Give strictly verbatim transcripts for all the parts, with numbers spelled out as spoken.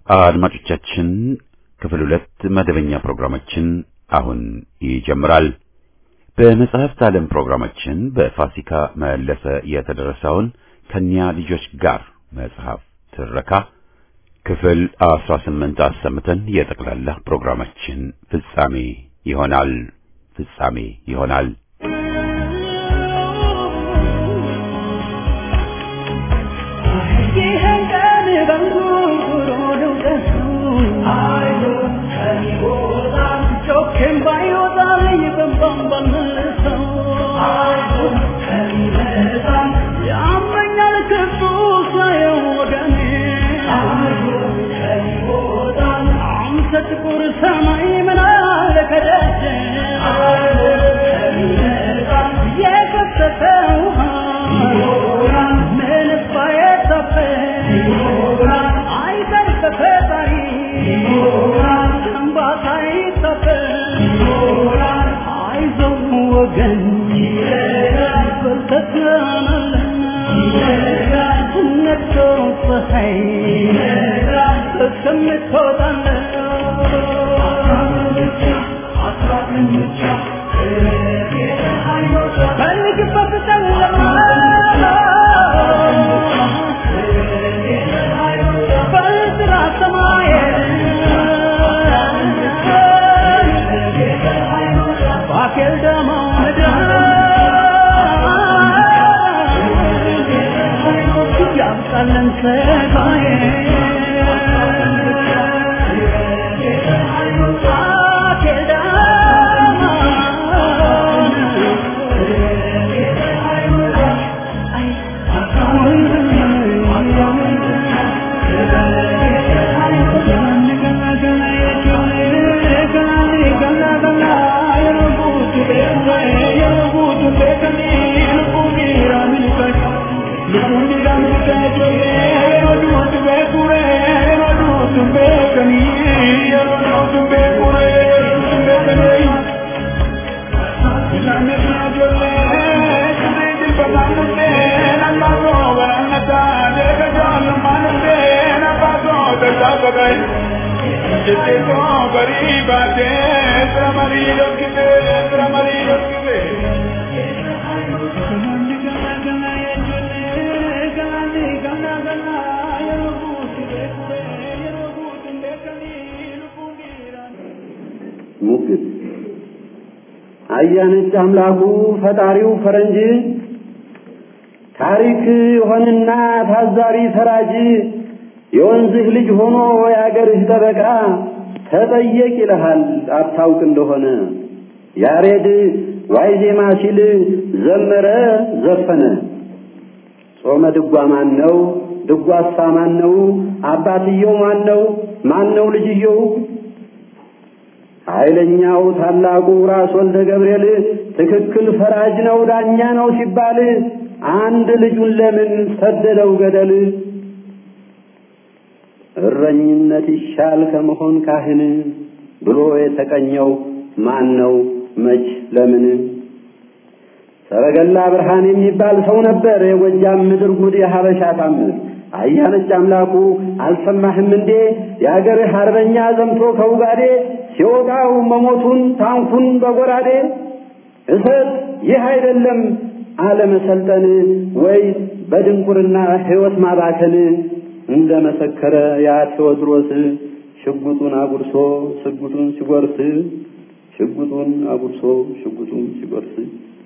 አድማጮቻችን ክፍል ሁለት መደበኛ ፕሮግራማችን አሁን ይጀምራል። በመጽሐፍት ዓለም ፕሮግራማችን በፋሲካ መለሰ የተደረሰውን ከኛ ልጆች ጋር መጽሐፍ ትረካ ክፍል አስራ ስምንት አሰምተን የጠቅላላ ፕሮግራማችን ፍጻሜ ይሆናል ፍጻሜ ይሆናል። አያነች አምላኩ ፈጣሪው ፈረንጅ ታሪክ ሆነና ታዛሪ ፈራጅ የወንዝህ ልጅ ሆኖ ያገርህ ተበቃ ተጠየቅ ይልሃል አታውቅ እንደሆነ ያሬድ ዋይዜማ ሲል ዘመረ ዘፈነ ጾመ ድጓ ማን ነው ድጓሳ ማን ነው አባትየው ማን ነው ማን ነው ልጅየው ኃይለኛው ታላቁ ራስ ወልደ ገብርኤል ትክክል ፈራጅ ነው ዳኛ ነው ሲባል አንድ ልጁን ለምን ሰደደው ገደል እረኝነት ይሻል ከመሆን ካህን ብሎ የተቀኘው ማን ነው መች ለምን ሰረገላ ብርሃን የሚባል ሰው ነበር የጎጃም ምድር ጉድ የሐበሻ ታምር አያነች አምላኩ አልሰማህም እንዴ ያገርህ አርበኛ ዘምቶ ከውጋዴ ሲወጣው መሞቱን ታንኩን በጎራዴ እሰት ይህ አይደለም አለመሰልጠን ወይ በድንቁርና ሕይወት ማባከን እንደመሰከረ ያ ቴዎድሮስ ሽጉጡን አጉርሶ ሽጉጡን ሲጎርስ ሽጉጡን አጉርሶ ሽጉጡን ሲጎርስ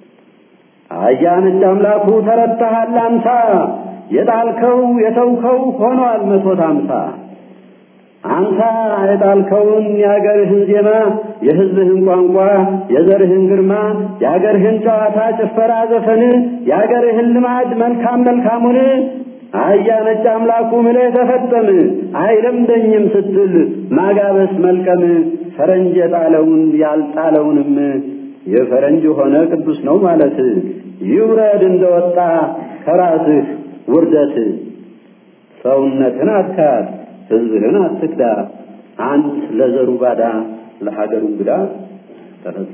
አያነች አምላኩ ተረታሃል አምሳ የጣልከው የተውከው ሆኗል መቶት አምሳ አንተ የጣልከውን ያገርህን ዜማ የሕዝብህን ቋንቋ የዘርህን ግርማ ያገርህን ጨዋታ ጭፈራ ዘፈን ያገርህን ልማድ መልካም መልካሙን አያነች አምላኩ ምለህ ተፈጠም አይለምደኝም ስትል ማጋበስ መልቀም ፈረንጅ የጣለውን ያልጣለውንም የፈረንጅ ሆነ ቅዱስ ነው ማለት ይውረድ እንደወጣ ከራስህ ውርደት ሰውነትን አትካድ ሕዝብህን አትክዳ አንት ለዘሩ ባዳ ለሀገሩ እንግዳ ተረዘ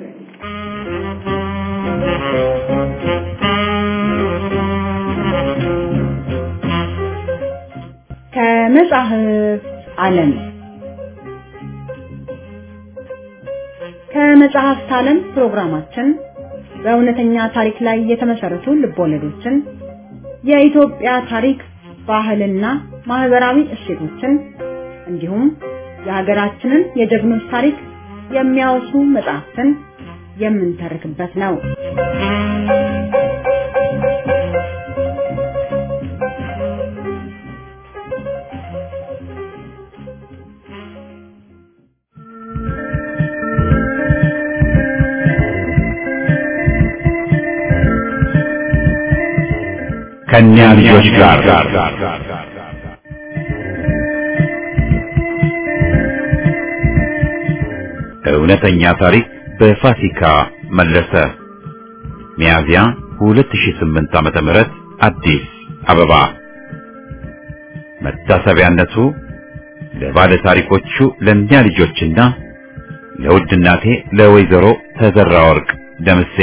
ከመጽሐፍ ዓለም ከመጽሐፍት ዓለም ፕሮግራማችን በእውነተኛ ታሪክ ላይ የተመሰረቱ ልቦለዶችን የኢትዮጵያ ታሪክ ባህልና ማህበራዊ እሴቶችን እንዲሁም የሀገራችንን የጀግኖች ታሪክ የሚያወሱ መጽሐፍትን የምንተርክበት ነው። ከእኛ ልጆች ጋር እውነተኛ ታሪክ በፋሲካ መለሰ። ሚያዝያ ሁለት ሺህ ስምንት ዓመተ ምህረት አዲስ አበባ። መታሰቢያነቱ ለባለ ታሪኮቹ ለእኛ ልጆችና ለውድ እናቴ ለወይዘሮ ተዘራ ወርቅ ደምሴ።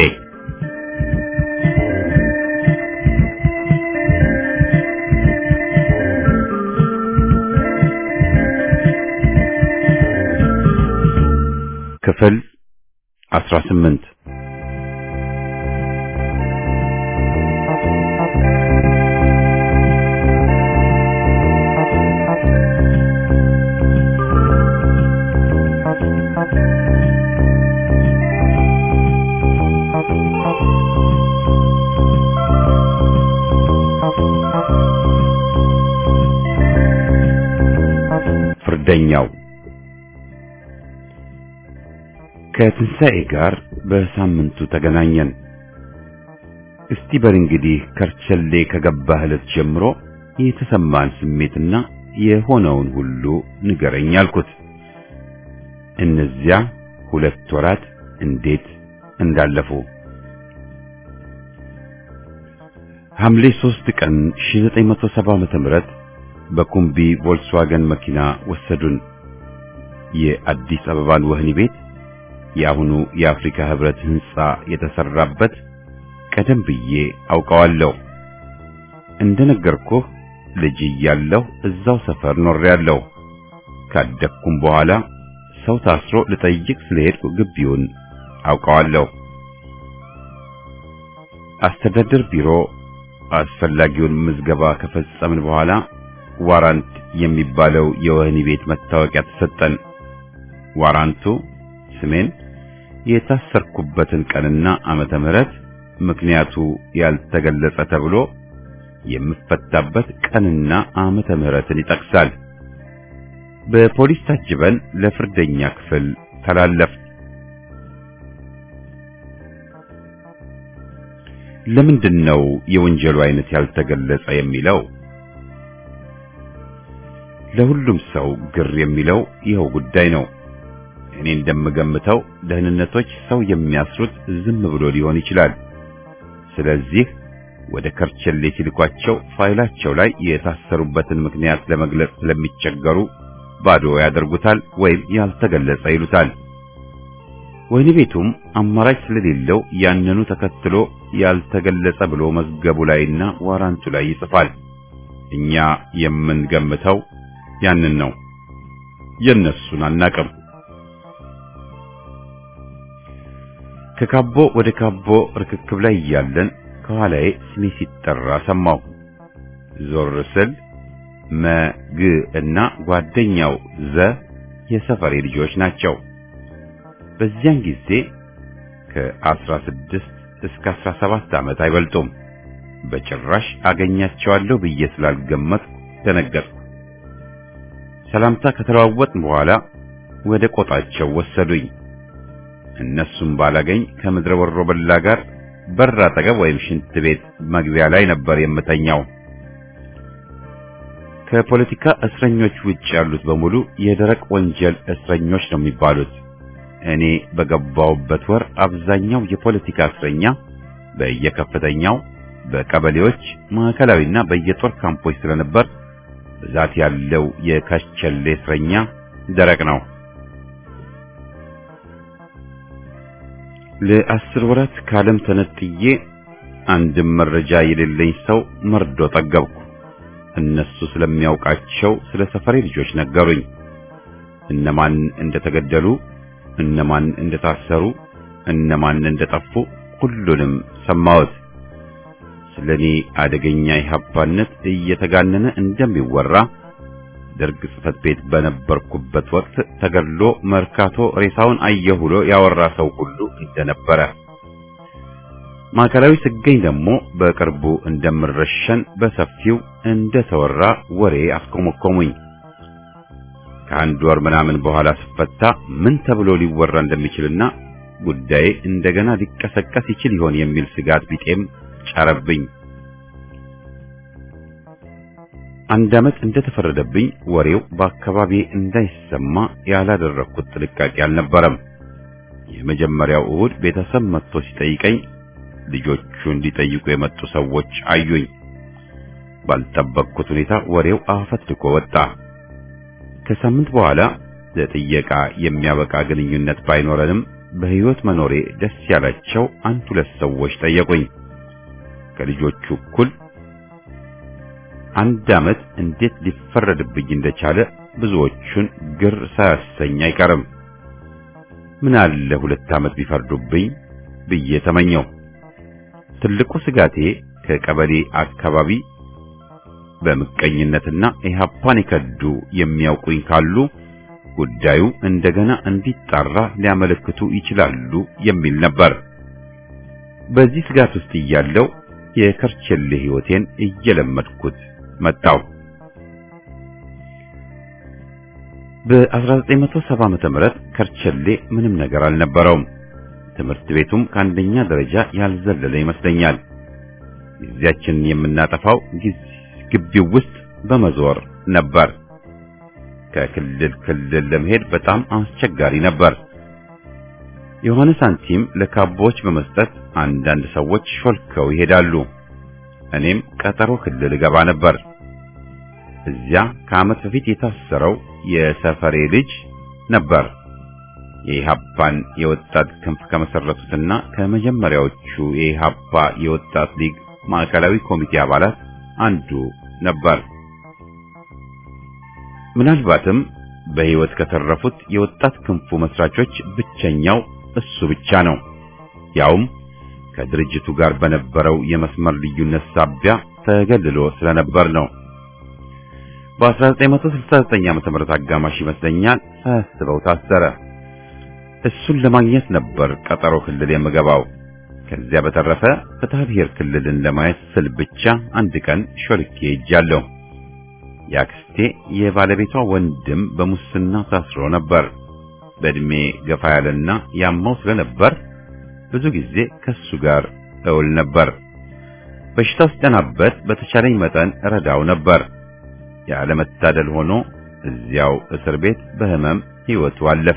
ክፍል አስራ ስምንት ፍርደኛው ከትንሣኤ ጋር በሳምንቱ ተገናኘን። እስቲ በር እንግዲህ ከርቸሌ ከገባህ ዕለት ጀምሮ የተሰማን ስሜትና የሆነውን ሁሉ ንገረኝ አልኩት። እነዚያ ሁለት ወራት እንዴት እንዳለፉ። ሐምሌ ሦስት ቀን ሺህ ዘጠኝ መቶ ሰባ ዓመተ ምህረት በኩምቢ ቮልክስዋገን መኪና ወሰዱን። የአዲስ አበባን ወህኒ ቤት የአሁኑ የአፍሪካ ህብረት ህንጻ የተሰራበት ቀደም ብዬ አውቀዋለሁ። እንደነገርኩህ ልጅ እያለሁ እዛው ሰፈር ኖሬያለሁ። ካደኩም በኋላ ሰው ታስሮ ልጠይቅ ስለሄድኩ ግቢውን አውቀዋለሁ። አስተዳደር ቢሮ አስፈላጊውን ምዝገባ ከፈጸምን በኋላ ዋራንት የሚባለው የወህኒ ቤት መታወቂያ ተሰጠን። ዋራንቱ ስሜን፣ የታሰርኩበትን ቀንና ዓመተ ምህረት፣ ምክንያቱ ያልተገለጸ ተብሎ የምፈታበት ቀንና ዓመተ ምህረትን ይጠቅሳል። በፖሊስ ታጅበን ለፍርደኛ ክፍል ተላለፍ። ለምንድነው የወንጀሉ አይነት ያልተገለጸ የሚለው? ለሁሉም ሰው ግር የሚለው ይኸው ጉዳይ ነው። እኔ እንደምገምተው ደህንነቶች ሰው የሚያስሩት ዝም ብሎ ሊሆን ይችላል። ስለዚህ ወደ ከርቸሌ ሲልኳቸው ፋይላቸው ላይ የታሰሩበትን ምክንያት ለመግለጽ ስለሚቸገሩ ባዶ ያደርጉታል ወይም ያልተገለጸ ይሉታል። ወህኒ ቤቱም አማራጭ ስለሌለው ያንኑ ተከትሎ ያልተገለጸ ብሎ መዝገቡ ላይና ዋራንቱ ላይ ይጽፋል። እኛ የምንገምተው ያንን ነው። የነሱን አናቅም። ከካቦ ወደ ካቦ ርክክብ ላይ ያለን ከኋላዬ ስሜ ሲጠራ ሰማሁ። ዞር ስል መግ እና ጓደኛው ዘ የሰፈሬ ልጆች ናቸው። በዚያን ጊዜ ከአስራ ስድስት እስከ አስራ ሰባት ዓመት አይበልጡም። በጭራሽ አገኛቸዋለሁ ብዬ ስላልገመትኩ ደነገጥኩ። ሰላምታ ከተለዋወጥን በኋላ ወደ ቆጣቸው ወሰዱኝ። እነሱም ባላገኝ ከምድረ ወሮበላ ጋር በር አጠገብ ወይም ሽንት ቤት መግቢያ ላይ ነበር የምተኛው። ከፖለቲካ እስረኞች ውጭ ያሉት በሙሉ የደረቅ ወንጀል እስረኞች ነው የሚባሉት። እኔ በገባውበት ወር አብዛኛው የፖለቲካ እስረኛ በየከፍተኛው በቀበሌዎች ማዕከላዊና በየጦር ካምፖች ስለነበር ብዛት ያለው የከርቸሌ እስረኛ ደረቅ ነው። ለአስር ወራት ካለም ተነጥዬ አንድም መረጃ የሌለኝ ሰው መርዶ ጠገብኩ። እነሱ ስለሚያውቃቸው ስለ ሰፈሬ ልጆች ነገሩኝ። እነማን እንደተገደሉ፣ እነማን እንደታሰሩ፣ እነማን እንደጠፉ ሁሉንም ሰማሁት። ስለኔ አደገኛ ኢህአፓነት እየተጋነነ እንደሚወራ ደርግ ጽሕፈት ቤት በነበርኩበት ወቅት ተገድሎ መርካቶ ሬሳውን አየሁ ብሎ ያወራ ሰው ሁሉ እንደነበረ፣ ማዕከላዊ ስገኝ ደግሞ በቅርቡ እንደምረሸን በሰፊው እንደተወራ ወሬ አስኮመኮሙኝ። ከአንድ ወር ምናምን በኋላ ስፈታ ምን ተብሎ ሊወራ እንደሚችልና ጉዳዬ እንደገና ሊቀሰቀስ ይችል ይሆን የሚል ስጋት ቢጤም ጫረብኝ። አንድ ዓመት እንደተፈረደብኝ ወሬው በአካባቢ እንዳይሰማ ያላደረኩት ጥንቃቄ አልነበረም። የመጀመሪያው እሁድ ቤተሰብ መጥቶ ሲጠይቀኝ ልጆቹ እንዲጠይቁ የመጡ ሰዎች አዩኝ። ባልጠበቅኩት ሁኔታ ወሬው አፈትልኮ ወጣ። ከሳምንት በኋላ ለጥየቃ የሚያበቃ ግንኙነት ባይኖረንም በሕይወት መኖሬ ደስ ያላቸው አንድ ሁለት ሰዎች ጠየቁኝ። ከልጆቹ እኩል አንድ ዓመት እንዴት ሊፈረድብኝ እንደቻለ ብዙዎቹን ግር ሳያሰኝ አይቀርም። ምን አለ ሁለት ዓመት ቢፈርዱብኝ ብዬ ተመኘው። ትልቁ ስጋቴ ከቀበሌ አካባቢ በምቀኝነትና ኢህአፓን የከዱ የሚያውቁኝ ካሉ ጉዳዩ እንደገና እንዲጣራ ሊያመለክቱ ይችላሉ የሚል ነበር። በዚህ ስጋት ውስጥ እያለው የከርቸሌ ሕይወቴን እየለመድኩት መጣው። በ1970 ዓመተ ምህረት ከርቸሌ ምንም ነገር አልነበረውም። ትምህርት ቤቱም ከአንደኛ ደረጃ ያልዘለለ ይመስለኛል። ጊዜያችንን የምናጠፋው ግቢው ውስጥ በመዞር ነበር። ከክልል ክልል ለመሄድ በጣም አስቸጋሪ ነበር። የሆነ ሳንቲም ለካቦች በመስጠት አንዳንድ ሰዎች ሾልከው ይሄዳሉ። እኔም ቀጠሮ ክልል ገባ ነበር። እዚያ ከዓመት በፊት የታሰረው የሰፈሬ ልጅ ነበር። የኢህአፓን የወጣት ክንፍ ከመሰረቱትና ከመጀመሪያዎቹ የኢህአፓ የወጣት ሊግ ማዕከላዊ ኮሚቴ አባላት አንዱ ነበር። ምናልባትም በሕይወት ከተረፉት የወጣት ክንፉ መስራቾች ብቸኛው እሱ ብቻ ነው። ያውም ከድርጅቱ ጋር በነበረው የመስመር ልዩነት ሳቢያ ተገልሎ ስለነበር ነው። በ1969 ዓመተ ምህረት አጋማሽ ይመስለኛል ሳያስበው ታሰረ። እሱን ለማግኘት ነበር ቀጠሮ ክልል የምገባው። ከዚያ በተረፈ ፍትሐ ብሔር ክልልን ለማየት ስል ብቻ አንድ ቀን ሾልኬ ሄጃለሁ። ያክስቴ የባለቤቷ ወንድም በሙስና ታስሮ ነበር። በእድሜ ገፋ ያለና ያማው ስለነበር ብዙ ጊዜ ከሱ ጋር እውል ነበር። በሽታው ሲጠናበት በተቻለኝ መጠን እረዳው ነበር። ያለ መታደል ሆኖ እዚያው እስር ቤት በህመም ሕይወቱ አለፈ።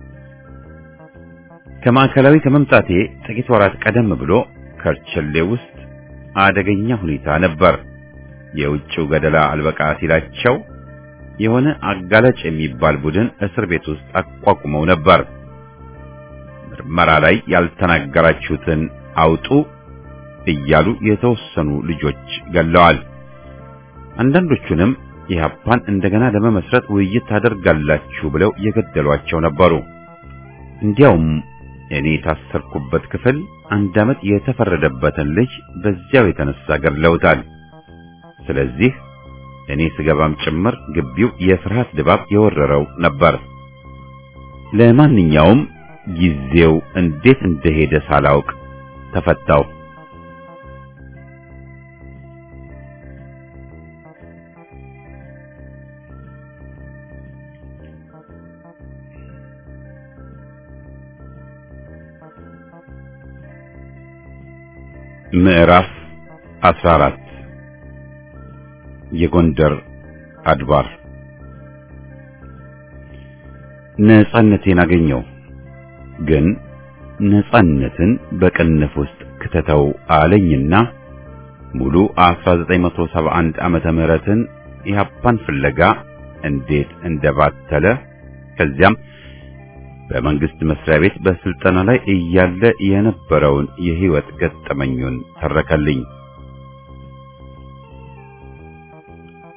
ከማዕከላዊ ከመምጣቴ ጥቂት ወራት ቀደም ብሎ ከርቸሌ ውስጥ አደገኛ ሁኔታ ነበር። የውጭው ገደላ አልበቃ ሲላቸው የሆነ አጋላጭ የሚባል ቡድን እስር ቤት ውስጥ አቋቁመው ነበር። ምርመራ ላይ ያልተናገራችሁትን አውጡ እያሉ የተወሰኑ ልጆች ገለዋል። አንዳንዶቹንም ኢህአፓን እንደገና ለመመስረት ውይይት ታደርጋላችሁ ብለው የገደሏቸው ነበሩ። እንዲያውም እኔ ታሰርኩበት ክፍል አንድ ዓመት የተፈረደበትን ልጅ በዚያው የተነሳ ገድለውታል። ስለዚህ እኔ ስገባም ጭምር ግቢው የፍርሃት ድባብ የወረረው ነበር። ለማንኛውም ጊዜው እንዴት እንደሄደ ሳላውቅ ተፈታው። ምዕራፍ አስራ አራት የጎንደር አድባር። ነጻነቴን አገኘው። ግን ነጻነትን በቅንፍ ውስጥ ከተተው አለኝና ሙሉ አስራ ዘጠኝ መቶ ሰባ አንድ ዓመተ ምህረትን ኢህአፓን ፍለጋ እንዴት እንደባተለ ከዚያም በመንግስት መስሪያ ቤት በስልጠና ላይ እያለ የነበረውን የህይወት ገጠመኙን ተረከልኝ።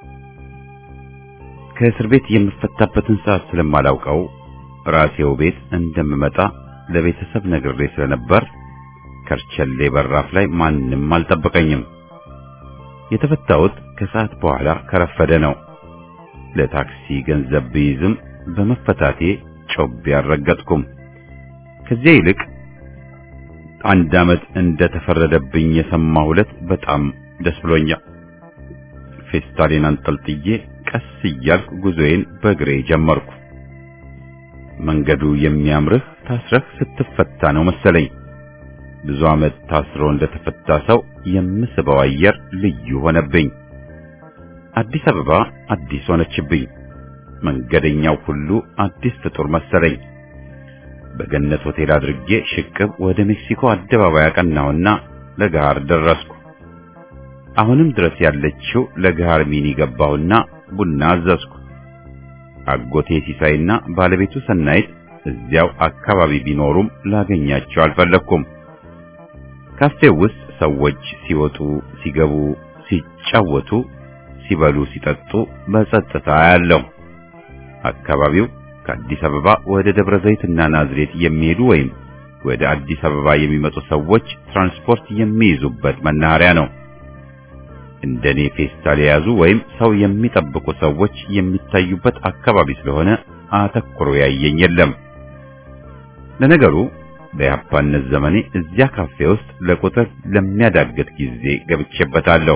ከእስር ቤት የምፈታበትን ሰዓት ስለማላውቀው ራሴው ቤት እንደምመጣ ለቤተሰብ ነግሬ ስለነበር ከርቸሌ በራፍ ላይ ማንም አልጠበቀኝም። የተፈታሁት ከሰዓት በኋላ ከረፈደ ነው። ለታክሲ ገንዘብ ብይዝም በመፈታቴ ጮቤ አልረገጥኩም። ከዚያ ይልቅ አንድ ዓመት እንደተፈረደብኝ የሰማሁለት በጣም ደስ ብሎኛል። ፌስታሌን አንጠልጥዬ ቀስ እያልኩ ጉዞዬን በእግሬ ጀመርኩ። መንገዱ የሚያምርህ ታስረህ ስትፈታ ነው መሰለኝ። ብዙ ዓመት ታስሮ እንደተፈታ ሰው የምስበው አየር ልዩ ሆነብኝ። አዲስ አበባ አዲስ ሆነችብኝ። መንገደኛው ሁሉ አዲስ ፍጡር መሰለኝ። በገነት ሆቴል አድርጌ ሽቅብ ወደ ሜክሲኮ አደባባይ አቀናሁና ለጋር ደረስኩ። አሁንም ድረስ ያለችው ለጋር ሚኒ ገባሁና ቡና አዘዝኩ። አጎቴ ሲሳይና ባለቤቱ ሰናይት እዚያው አካባቢ ቢኖሩም ላገኛቸው አልፈለኩም። ካፌው ውስጥ ሰዎች ሲወጡ ሲገቡ፣ ሲጫወቱ፣ ሲበሉ፣ ሲጠጡ በጸጥታ ያለው አካባቢው ከአዲስ አበባ ወደ ደብረ ዘይትና ናዝሬት የሚሄዱ ወይም ወደ አዲስ አበባ የሚመጡ ሰዎች ትራንስፖርት የሚይዙበት መናኸሪያ ነው። እንደኔ ፌስታል የያዙ ወይም ሰው የሚጠብቁ ሰዎች የሚታዩበት አካባቢ ስለሆነ አተኩሮ ያየኝ የለም። ለነገሩ በያፓነት ዘመኔ እዚያ ካፌ ውስጥ ለቁጥር ለሚያዳግት ጊዜ ገብቼበታለሁ።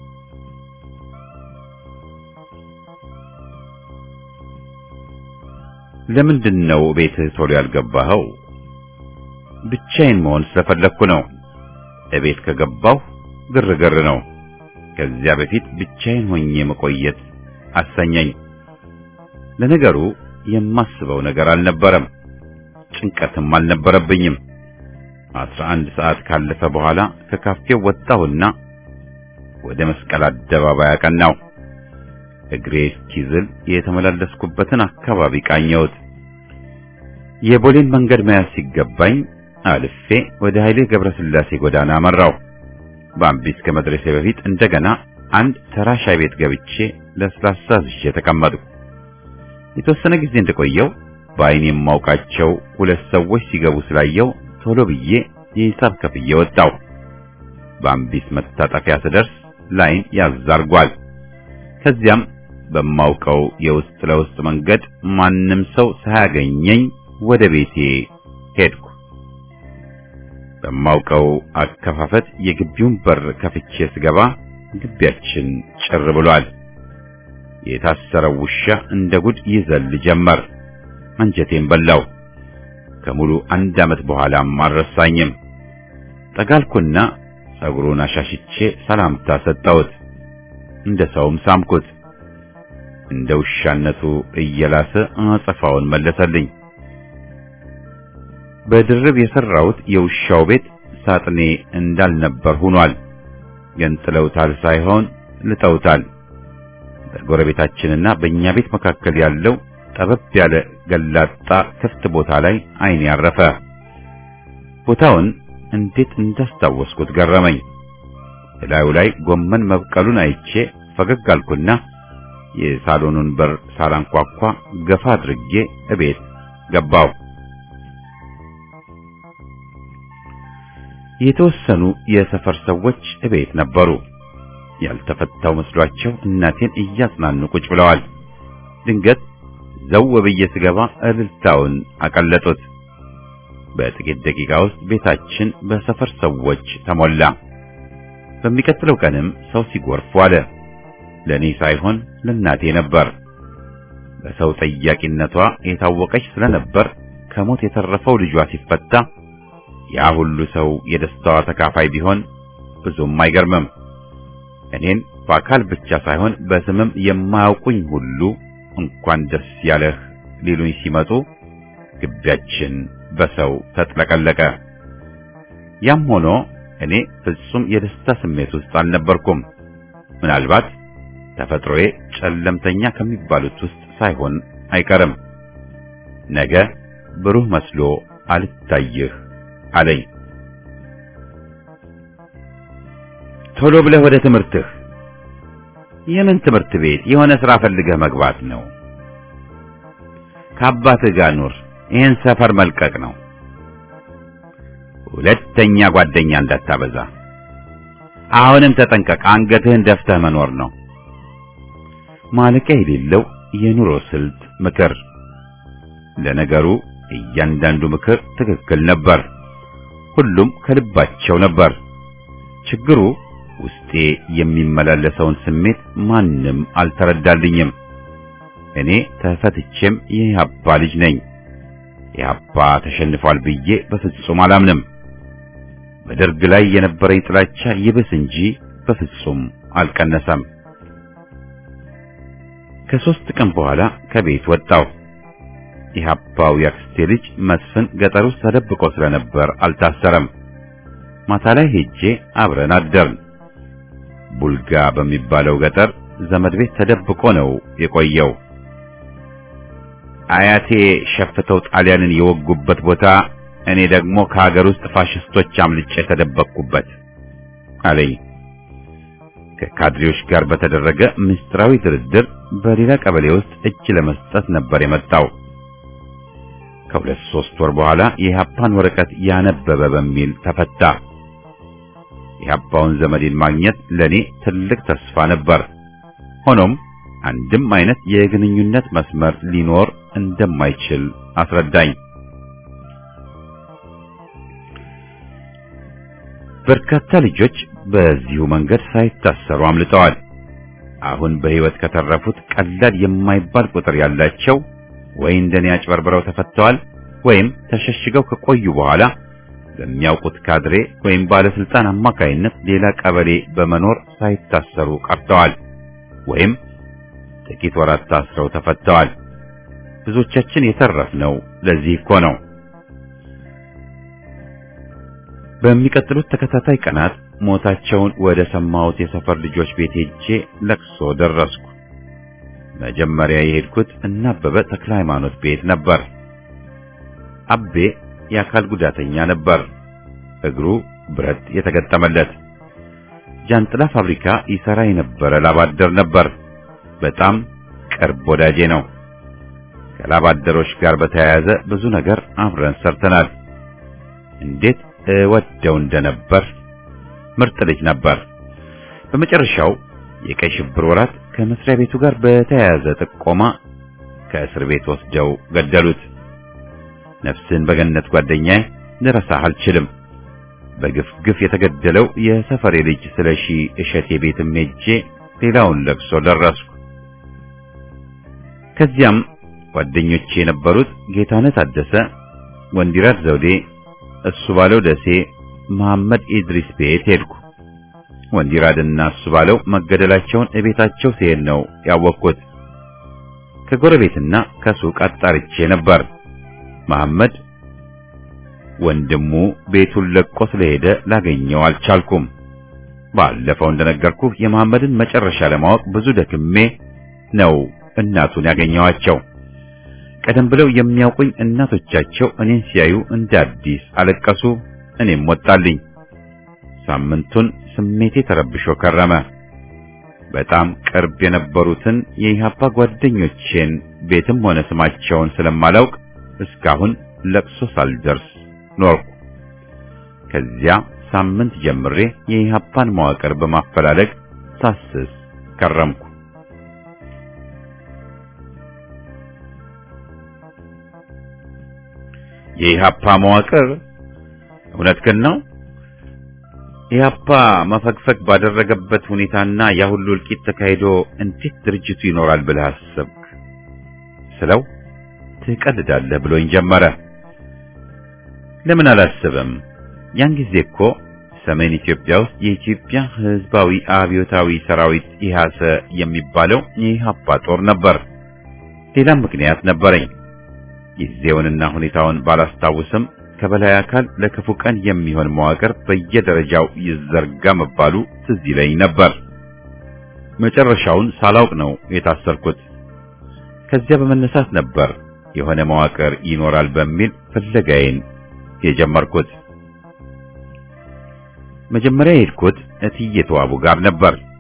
ለምንድነው ቤትህ ቶሎ ያልገባኸው? ብቻዬን መሆን ስለፈለኩ ነው። እቤት ከገባሁ ግርግር ነው። ከዚያ በፊት ብቻዬን ሆኜ መቆየት አሰኘኝ። ለነገሩ የማስበው ነገር አልነበረም፣ ጭንቀትም አልነበረብኝም። አስራ አንድ ሰዓት ካለፈ በኋላ ከካፌው ወጣሁና ወደ መስቀል አደባባይ አቀናሁ። እግሬ እስኪዝል የተመላለስኩበትን አካባቢ ቃኘሁት። የቦሌን መንገድ መያዝ ሲገባኝ አልፌ ወደ ኃይሌ ገብረስላሴ ጎዳና አመራሁ። በአምቢስ ከመድረሴ በፊት እንደገና አንድ ተራ ሻይ ቤት ገብቼ ለስላሳ ዝዤ ተቀመጥኩ። የተወሰነ ጊዜ እንደቆየው በዓይኔ የማውቃቸው ሁለት ሰዎች ሲገቡ ስላየው ቶሎ ብዬ የሂሳብ ከፍዬ ወጣሁ። በአምቢስ መታጠፊያ ስደርስ ላይን ያዛርጓል። ከዚያም በማውቀው የውስጥ ለውስጥ መንገድ ማንም ሰው ሳያገኘኝ ወደ ቤቴ ሄድኩ። በማውቀው አከፋፈት የግቢውን በር ከፍቼ ስገባ ግቢያችን ጭር ብሏል። የታሰረው ውሻ እንደ ጉድ ይዘል ጀመር። አንጀቴን በላው። ከሙሉ አንድ ዓመት በኋላም አልረሳኝም። ጠጋልኩና ጸጉሩን አሻሽቼ ሰላምታ ሰጠሁት። እንደ ሰውም ሳምኩት። እንደ ውሻነቱ እየላሰ አጸፋውን መለሰልኝ። በድርብ የሰራሁት የውሻው ቤት ሳጥኔ እንዳልነበር ሆኗል። ገንጥለውታል ሳይሆን ልጠውታል። በጎረቤታችንና በእኛ ቤት መካከል ያለው ጠበብ ያለ ገላጣ ክፍት ቦታ ላይ ዓይኔ ያረፈ። ቦታውን እንዴት እንዳስታወስኩት ገረመኝ። እላዩ ላይ ጎመን መብቀሉን አይቼ ፈገግ አልኩና የሳሎኑን በር ሳላንኳኳ ገፋ አድርጌ እቤት ገባሁ። የተወሰኑ የሰፈር ሰዎች እቤት ነበሩ። ያልተፈታው መስሏቸው እናቴን እያጽናኑ ቁጭ ብለዋል። ድንገት ዘው ብዬ ስገባ እልልታውን አቀለጡት። በጥቂት ደቂቃ ውስጥ ቤታችን በሰፈር ሰዎች ተሞላ። በሚቀጥለው ቀንም ሰው ሲጎርፍ ዋለ። ለኔ ሳይሆን ለእናቴ ነበር። በሰው ጠያቂነቷ የታወቀች ስለነበር ከሞት የተረፈው ልጇ ሲፈታ ያ ሁሉ ሰው የደስታዋ ተካፋይ ቢሆን ብዙም አይገርምም። እኔን በአካል ብቻ ሳይሆን በስምም የማያውቁኝ ሁሉ እንኳን ደስ ያለህ ሊሉኝ ሲመጡ ግቢያችን በሰው ተጥለቀለቀ። ያም ሆኖ እኔ ፍጹም የደስታ ስሜት ውስጥ አልነበርኩም። ምናልባት ተፈጥሮዬ ጨለምተኛ ከሚባሉት ውስጥ ሳይሆን አይቀርም። ነገ ብሩህ መስሎ አልታይህ አለኝ። ቶሎ ብለህ ወደ ትምህርትህ የምን ትምህርት ቤት? የሆነ ስራ ፈልገህ መግባት ነው። ከአባትህ ጋር ኑር። ይህን ሰፈር መልቀቅ ነው። ሁለተኛ ጓደኛ እንዳታበዛ። አሁንም ተጠንቀቅ። አንገትህን ደፍተህ መኖር ነው። ማለቂያ የሌለው የኑሮ ስልት ምክር። ለነገሩ እያንዳንዱ ምክር ትክክል ነበር። ሁሉም ከልባቸው ነበር። ችግሩ ውስጤ የሚመላለሰውን ስሜት ማንም አልተረዳልኝም። እኔ ተፈትቼም የኢህአፓ ልጅ ነኝ። ኢህአፓ ተሸንፏል ብዬ በፍጹም አላምንም። በደርግ ላይ የነበረኝ ጥላቻ ይብስ እንጂ በፍጹም አልቀነሰም። ከሶስት ቀን በኋላ ከቤት ወጣው። ኢህአፓው ያክስቴ ልጅ መስፍን ገጠር ውስጥ ተደብቆ ስለነበር አልታሰረም። ማታ ላይ ሄጄ አብረን አደርን። ቡልጋ በሚባለው ገጠር ዘመድ ቤት ተደብቆ ነው የቆየው። አያቴ ሸፍተው ጣሊያንን የወጉበት ቦታ፣ እኔ ደግሞ ከሀገር ውስጥ ፋሽስቶች አምልጬ ተደበቅኩበት አለኝ። ከካድሬዎች ጋር በተደረገ ምስጢራዊ ድርድር በሌላ ቀበሌ ውስጥ እጅ ለመስጠት ነበር የመጣው። ከሁለት ሶስት ወር በኋላ የኢህአፓን ወረቀት ያነበበ በሚል ተፈታ። የኢህአፓውን ዘመዴን ማግኘት ለኔ ትልቅ ተስፋ ነበር። ሆኖም አንድም አይነት የግንኙነት መስመር ሊኖር እንደማይችል አስረዳኝ። በርካታ ልጆች በዚሁ መንገድ ሳይታሰሩ አምልጠዋል። አሁን በህይወት ከተረፉት ቀላል የማይባል ቁጥር ያላቸው ወይ እንደኔ አጭበርብረው ተፈተዋል ወይም ተሸሽገው ከቆዩ በኋላ በሚያውቁት ካድሬ ወይም ባለስልጣን አማካይነት ሌላ ቀበሌ በመኖር ሳይታሰሩ ቀርተዋል ወይም ጥቂት ወራት ታስረው ተፈተዋል። ብዙዎቻችን የተረፍነው ለዚህ እኮ ነው። በሚቀጥሉት ተከታታይ ቀናት ሞታቸውን ወደ ሰማሁት የሰፈር ልጆች ቤት ሄጄ ለቅሶ ደረስኩ። መጀመሪያ የሄድኩት እና አበበ ተክለ ሃይማኖት ቤት ነበር። አቤ የአካል ጉዳተኛ ነበር። እግሩ ብረት የተገጠመለት ጃንጥላ ፋብሪካ ይሰራ የነበረ ላባደር ነበር። በጣም ቅርብ ወዳጄ ነው። ከላባደሮች ጋር በተያያዘ ብዙ ነገር አብረን ሰርተናል። እንዴት ወደው እንደነበር ምርጥ ልጅ ነበር። በመጨረሻው የቀይ ሽብር ወራት ከመስሪያ ቤቱ ጋር በተያያዘ ጥቆማ ከእስር ቤት ወስደው ገደሉት። ነፍስን በገነት ጓደኛዬ ልረሳህ አልችልም። በግፍ ግፍ የተገደለው የሰፈሬ ልጅ ስለሺ እሸቴ ቤትም ሄጄ ሌላውን ለቅሶ ደረስኩ። ከዚያም ጓደኞቼ የነበሩት ጌታነት አደሰ፣ ወንዲራት ዘውዴ፣ እሱ ባለው ደሴ፣ መሐመድ ኢድሪስ ቤት ሄድኩ። ወንዲራድና እሱ ባለው መገደላቸውን እቤታቸው ሲሄድ ነው ያወቅኩት። ከጎረቤትና ከሱቅ አጣርቼ ነበር። መሐመድ ወንድሙ ቤቱን ለቆ ስለሄደ ላገኘው አልቻልኩም። ባለፈው እንደነገርኩ የመሐመድን መጨረሻ ለማወቅ ብዙ ደክሜ ነው እናቱን ያገኘዋቸው። ቀደም ብለው የሚያውቁኝ እናቶቻቸው እኔን ሲያዩ እንደ አዲስ አለቀሱ። እኔም ወጣልኝ። ሳምንቱን ስሜቴ ተረብሾ ከረመ። በጣም ቅርብ የነበሩትን የኢህአፓ ጓደኞቼን ቤትም ሆነ ስማቸውን ስለማላውቅ እስካሁን ለቅሶ ሳልደርስ ኖርኩ። ከዚያ ሳምንት ጀምሬ የኢህአፓን መዋቅር በማፈላለግ ሳስስ ከረምኩ። የኢህአፓ መዋቅር እውነትህን ነው? ኢህአፓ መፈግፈግ ባደረገበት ሁኔታና ያ ሁሉ እልቂት ተካሂዶ እንዴት ድርጅቱ ይኖራል ብለህ አሰብክ ስለው ትቀልዳለህ ብሎኝ ጀመረ። ለምን አላስብም? ያን ጊዜ እኮ ሰሜን ኢትዮጵያ ውስጥ የኢትዮጵያ ሕዝባዊ አብዮታዊ ሰራዊት ኢሃሰ የሚባለው የኢህአፓ ጦር ነበር። ሌላም ምክንያት ነበረኝ። ጊዜውንና ሁኔታውን ባላስታውስም ከበላይ አካል ለክፉ ቀን የሚሆን መዋቅር በየደረጃው ይዘርጋ መባሉ ትዝ ይለኝ ነበር። መጨረሻውን ሳላውቅ ነው የታሰርኩት። ከዚያ በመነሳት ነበር የሆነ መዋቅር ይኖራል በሚል ፍለጋዬን የጀመርኩት። መጀመሪያ የሄድኩት እትዬ ተዋቡ ጋር ነበር።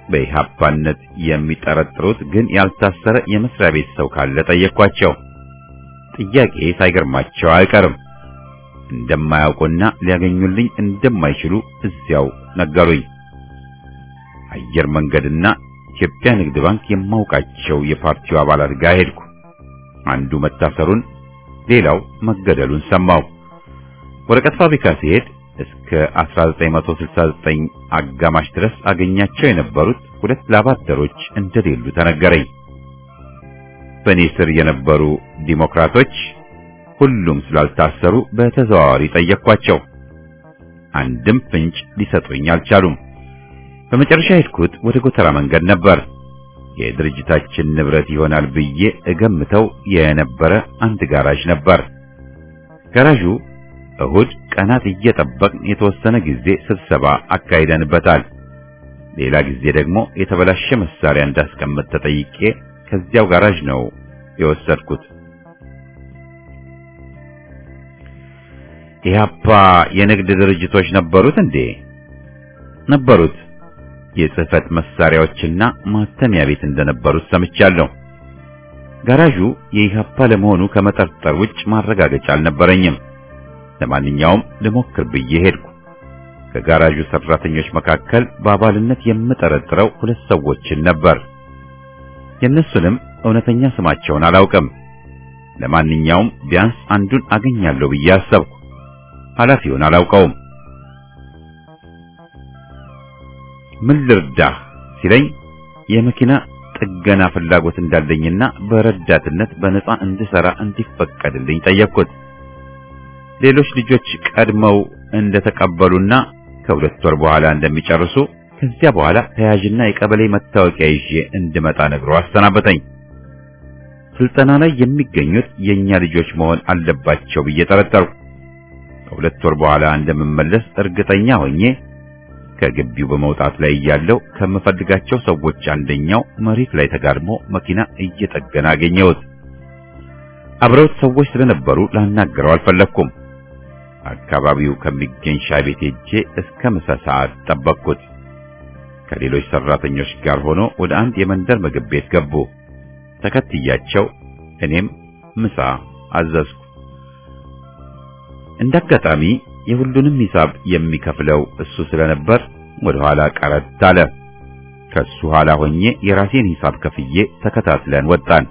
በኢህአፓነት የሚጠረጥሩት ግን ያልታሰረ የመስሪያ ቤት ሰው ካለ ጠየቅኳቸው። ጥያቄ ሳይገርማቸው አይቀርም። እንደማያውቁና ሊያገኙልኝ እንደማይችሉ እዚያው ነገሩኝ። አየር መንገድና ኢትዮጵያ ንግድ ባንክ የማውቃቸው የፓርቲው አባላት ጋር ሄድኩ። አንዱ መታሰሩን፣ ሌላው መገደሉን ሰማሁ። ወረቀት ፋብሪካ ሲሄድ እስከ አስራ ዘጠኝ መቶ ስልሳ ዘጠኝ አጋማሽ ድረስ አገኛቸው የነበሩት ሁለት ላባደሮች እንደሌሉ ተነገረኝ። በኔ ስር የነበሩ ዲሞክራቶች ሁሉም ስላልታሰሩ በተዘዋዋሪ ጠየቅኳቸው። አንድም ፍንጭ ሊሰጡኝ አልቻሉም። በመጨረሻ ሄድኩት ወደ ጎተራ መንገድ ነበር። የድርጅታችን ንብረት ይሆናል ብዬ እገምተው የነበረ አንድ ጋራዥ ነበር። ጋራዡ እሁድ ቀናት እየጠበቅን የተወሰነ ጊዜ ስብሰባ አካሂደንበታል። ሌላ ጊዜ ደግሞ የተበላሸ መሳሪያ እንዳስቀምጥ ተጠይቄ ከዚያው ጋራዥ ነው የወሰድኩት። ኢህአፓ የንግድ ድርጅቶች ነበሩት እንዴ? ነበሩት። የጽህፈት መሳሪያዎችና ማተሚያ ቤት እንደነበሩት ሰምቻለሁ። ጋራዡ የኢህአፓ ለመሆኑ ከመጠርጠር ውጭ ማረጋገጫ አልነበረኝም። ለማንኛውም ልሞክር ብዬ ሄድኩ። ከጋራዡ ሰራተኞች መካከል በአባልነት የምጠረጥረው ሁለት ሰዎችን ነበር። የነሱንም እውነተኛ ስማቸውን አላውቅም። ለማንኛውም ቢያንስ አንዱን አገኛለሁ ብዬ አሰብኩ። ኃላፊውን አላውቀውም። ምን ልርዳህ ሲለኝ የመኪና ጥገና ፍላጎት እንዳለኝና በረዳትነት በነፃ እንድሰራ እንዲፈቀድልኝ ጠየቅኩት። ሌሎች ልጆች ቀድመው እንደተቀበሉና ከሁለት ወር በኋላ እንደሚጨርሱ ከዚያ በኋላ ተያዥና የቀበሌ መታወቂያ ይዤ እንድመጣ ነግሮ አሰናበተኝ። ስልጠና ላይ የሚገኙት የኛ ልጆች መሆን አለባቸው ብዬ ጠረጠርኩ። ከሁለት ወር በኋላ እንደምመለስ እርግጠኛ ሆኜ ከግቢው በመውጣት ላይ ያለው ከምፈልጋቸው ሰዎች አንደኛው መሬት ላይ ተጋድሞ መኪና እየጠገነ አገኘሁት። አብረውት ሰዎች ስለነበሩ ላናገረው አልፈለኩም። አካባቢው ከሚገኝ ሻይ ቤት ሄጄ እስከ ምሳ ሰዓት ጠበቅኩት። ከሌሎች ሰራተኞች ጋር ሆኖ ወደ አንድ የመንደር ምግብ ቤት ገቡ። ተከትያቸው እኔም ምሳ አዘዝኩ። እንዳጋጣሚ የሁሉንም ሂሳብ የሚከፍለው እሱ ስለነበር ወደ ኋላ ቀረት አለ። ከሱ ኋላ ሆኜ የራሴን ሂሳብ ከፍዬ ተከታትለን ወጣን።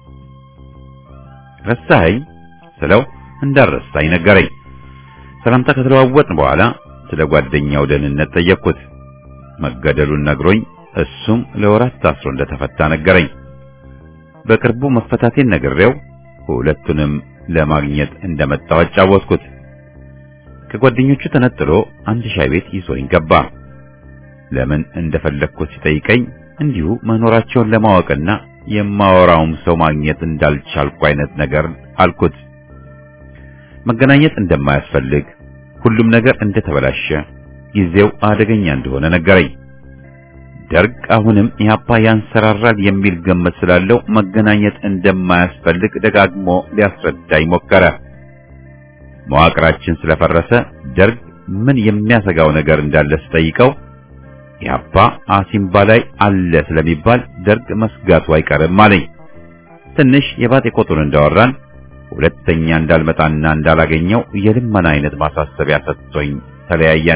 ረሳኸኝ ስለው እንዳረሳኝ ነገረኝ። ሰላምታ ከተለዋወጥን በኋላ ስለ ጓደኛው ደህንነት ጠየቅኩት። መገደሉን ነግሮኝ እሱም ለወራት ታስሮ እንደተፈታ ነገረኝ። በቅርቡ መፈታቴን ነግሬው ሁለቱንም ለማግኘት እንደመጣው አጫወትኩት። ከጓደኞቹ ተነጥሎ አንድ ሻይ ቤት ይዞኝ ገባ። ለምን እንደፈለግኩት ሲጠይቀኝ እንዲሁ መኖራቸውን ለማወቅና የማወራውም ሰው ማግኘት እንዳልቻልኩ አይነት ነገር አልኩት። መገናኘት እንደማያስፈልግ፣ ሁሉም ነገር እንደተበላሸ፣ ጊዜው አደገኛ እንደሆነ ነገረኝ። ደርግ አሁንም ኢህአፓ ያንሰራራል የሚል ግምት ስላለው መገናኘት እንደማያስፈልግ ደጋግሞ ሊያስረዳኝ ሞከረ። መዋቅራችን ስለፈረሰ ደርግ ምን የሚያሰጋው ነገር እንዳለ ስጠይቀው ኢህአፓ አሲምባ ላይ አለ ስለሚባል ደርግ መስጋቱ አይቀርም አለኝ። ትንሽ የባጤ ቆጡን እንዳወራን ሁለተኛ እንዳልመጣና እንዳላገኘው የልመና አይነት ማሳሰቢያ ሰጥቶኝ ተለያየን።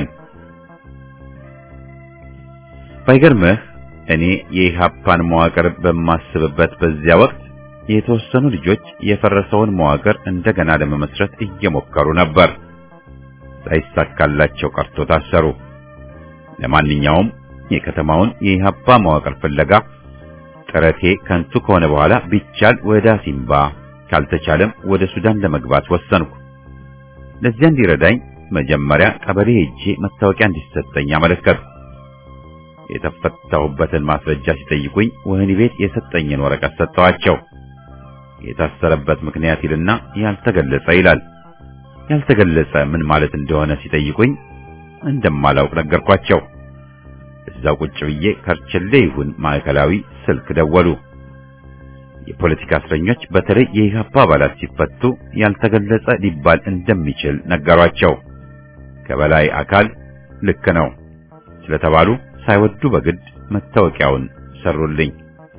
ባይገርምህ እኔ የኢህአፓን መዋቅር በማስብበት በዚያ ወቅት የተወሰኑ ልጆች የፈረሰውን መዋቅር እንደገና ለመመስረት እየሞከሩ ነበር። ሳይሳካላቸው ቀርቶ ታሰሩ። ለማንኛውም የከተማውን የኢህአፓ መዋቅር ፍለጋ ጥረቴ ከንቱ ከሆነ በኋላ ቢቻል ወደ አሲምባ ካልተቻለም ወደ ሱዳን ለመግባት ወሰንኩ። ለዚያ እንዲረዳኝ መጀመሪያ ቀበሌ ሄጄ መታወቂያ እንዲሰጠኝ አመለከትኩ። የተፈታሁበትን ማስረጃ ሲጠይቁኝ ወህኒ ቤት የሰጠኝን ወረቀት ሰጠኋቸው። የታሰረበት ምክንያት ይልና ያልተገለጸ ይላል። ያልተገለጸ ምን ማለት እንደሆነ ሲጠይቁኝ እንደማላውቅ ነገርኳቸው። እዛው ቁጭ ብዬ ከርቸሌ ይሁን ማዕከላዊ ስልክ ደወሉ። የፖለቲካ እስረኞች በተለይ የኢህአፓ አባላት ሲፈቱ ያልተገለጸ ሊባል እንደሚችል ነገሯቸው። ከበላይ አካል ልክ ነው ስለተባሉ ሳይወዱ በግድ መታወቂያውን ሰሩልኝ።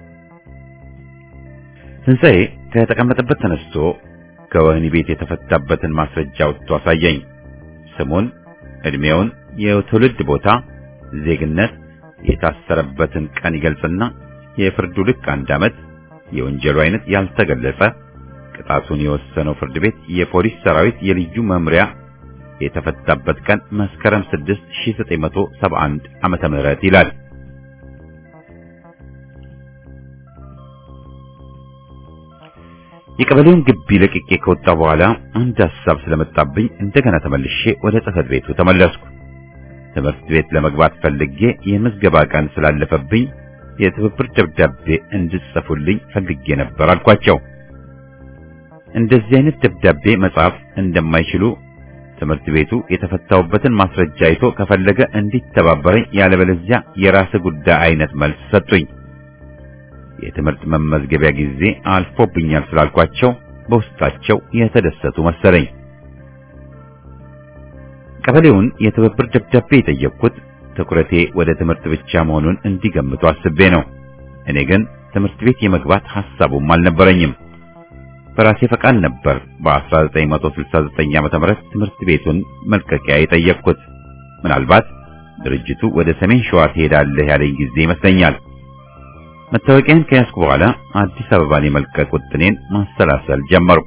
ትንሣኤ ከተቀመጠበት ተነስቶ ከወህኒ ቤት የተፈታበትን ማስረጃ አውጥቶ አሳየኝ። ስሙን፣ እድሜውን፣ የትውልድ ቦታ፣ ዜግነት፣ የታሰረበትን ቀን ይገልጽና የፍርዱ ልክ አንድ ዓመት፣ የወንጀሉ አይነት ያልተገለጸ፣ ቅጣቱን የወሰነው ፍርድ ቤት የፖሊስ ሰራዊት የልዩ መምሪያ፣ የተፈታበት ቀን መስከረም ስድስት ሺህ ዘጠኝ መቶ ሰባ አንድ ዓመተ ምህረት ይላል። የቀበሌውን ግቢ ለቅቄ ከወጣ በኋላ አንድ ሐሳብ ስለመጣብኝ እንደገና ተመልሼ ወደ ጽሕፈት ቤቱ ተመለስኩ። ትምህርት ቤት ለመግባት ፈልጌ የምዝገባ ቀን ስላለፈብኝ የትብብር ደብዳቤ እንድጽፉልኝ ፈልጌ ነበር አልኳቸው። እንደዚህ አይነት ደብዳቤ መጻፍ እንደማይችሉ ትምህርት ቤቱ የተፈታውበትን ማስረጃ አይቶ ከፈለገ እንዲተባበረኝ ያለበለዚያ የራስ ጉዳይ አይነት መልስ ሰጡኝ። የትምህርት መመዝገቢያ ጊዜ አልፎብኛል ስላልኳቸው በውስጣቸው የተደሰቱ መሰለኝ። ቀበሌውን የትብብር ደብዳቤ የጠየቅኩት ትኩረቴ ወደ ትምህርት ብቻ መሆኑን እንዲገምቱ አስቤ ነው። እኔ ግን ትምህርት ቤት የመግባት ሐሳቡም አልነበረኝም። በራሴ ፈቃድ ነበር በአስራ ዘጠኝ መቶ ስልሳ ዘጠኝ ዓመተ ምህረት ትምህርት ቤቱን መልቀቂያ የጠየቅኩት። ምናልባት ድርጅቱ ወደ ሰሜን ሸዋ ትሄዳለህ ያለኝ ጊዜ ይመስለኛል። መታወቂያን ከያዝኩ በኋላ አዲስ አበባን የመልቀቅ ውጥኔን ማሰላሰል ጀመርኩ።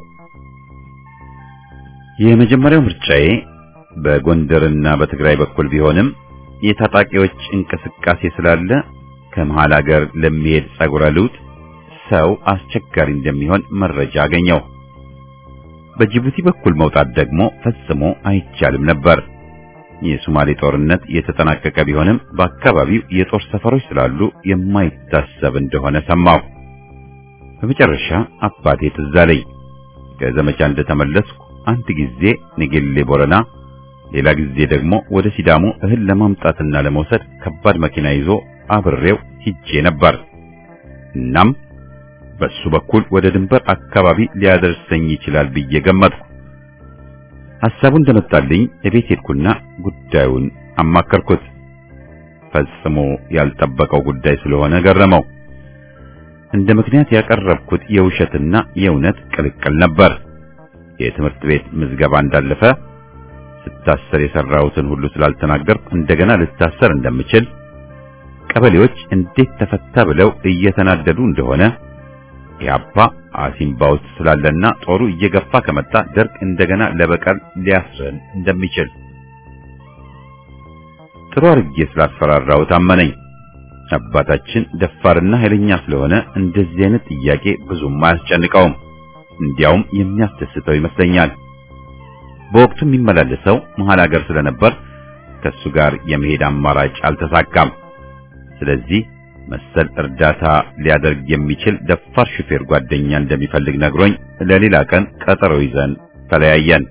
የመጀመሪያው ምርጫዬ በጎንደርና በትግራይ በኩል ቢሆንም የታጣቂዎች እንቅስቃሴ ስላለ ከመሃል ሀገር ለሚሄድ ጸጉረ ልውጥ ሰው አስቸጋሪ እንደሚሆን መረጃ አገኘው። በጅቡቲ በኩል መውጣት ደግሞ ፈጽሞ አይቻልም ነበር። የሶማሌ ጦርነት የተጠናቀቀ ቢሆንም በአካባቢው የጦር ሰፈሮች ስላሉ የማይታሰብ እንደሆነ ሰማሁ። በመጨረሻ አባቴ ትዝ አለኝ። ከዘመቻ እንደተመለስኩ አንድ ጊዜ ንጌሌ ቦረና፣ ሌላ ጊዜ ደግሞ ወደ ሲዳሞ እህል ለማምጣትና ለመውሰድ ከባድ መኪና ይዞ አብሬው ሂጄ ነበር። እናም በሱ በኩል ወደ ድንበር አካባቢ ሊያደርሰኝ ይችላል ብዬ ገመትኩ። ሐሳቡ እንደመጣልኝ እቤት ሄድኩና ጉዳዩን አማከርኩት። ፈጽሞ ያልጠበቀው ጉዳይ ስለሆነ ገረመው። እንደ ምክንያት ያቀረብኩት የውሸትና የእውነት ቅልቅል ነበር። የትምህርት ቤት ምዝገባ እንዳለፈ፣ ስታሰር የሰራሁትን ሁሉ ስላልተናገርኩ እንደገና ልታሰር እንደምችል፣ ቀበሌዎች እንዴት ተፈታ ብለው እየተናደዱ እንደሆነ፣ ያባ አሲምባ ውስጥ ስላለና ጦሩ እየገፋ ከመጣ ደርግ እንደገና ለበቀል ሊያስረን እንደሚችል ጥሩ አርጌ ስላስፈራራው ታመነኝ። አባታችን ደፋርና ኃይለኛ ስለሆነ እንደዚህ አይነት ጥያቄ ብዙም አያስጨንቀውም፣ እንዲያውም የሚያስደስተው ይመስለኛል። በወቅቱ የሚመላለሰው መሃል ሀገር ስለነበር ከሱ ጋር የመሄድ አማራጭ አልተሳካም። ስለዚህ መሰል እርዳታ ሊያደርግ የሚችል ደፋር ሹፌር ጓደኛ እንደሚፈልግ ነግሮኝ ለሌላ ቀን ቀጠሮ ይዘን ተለያየን።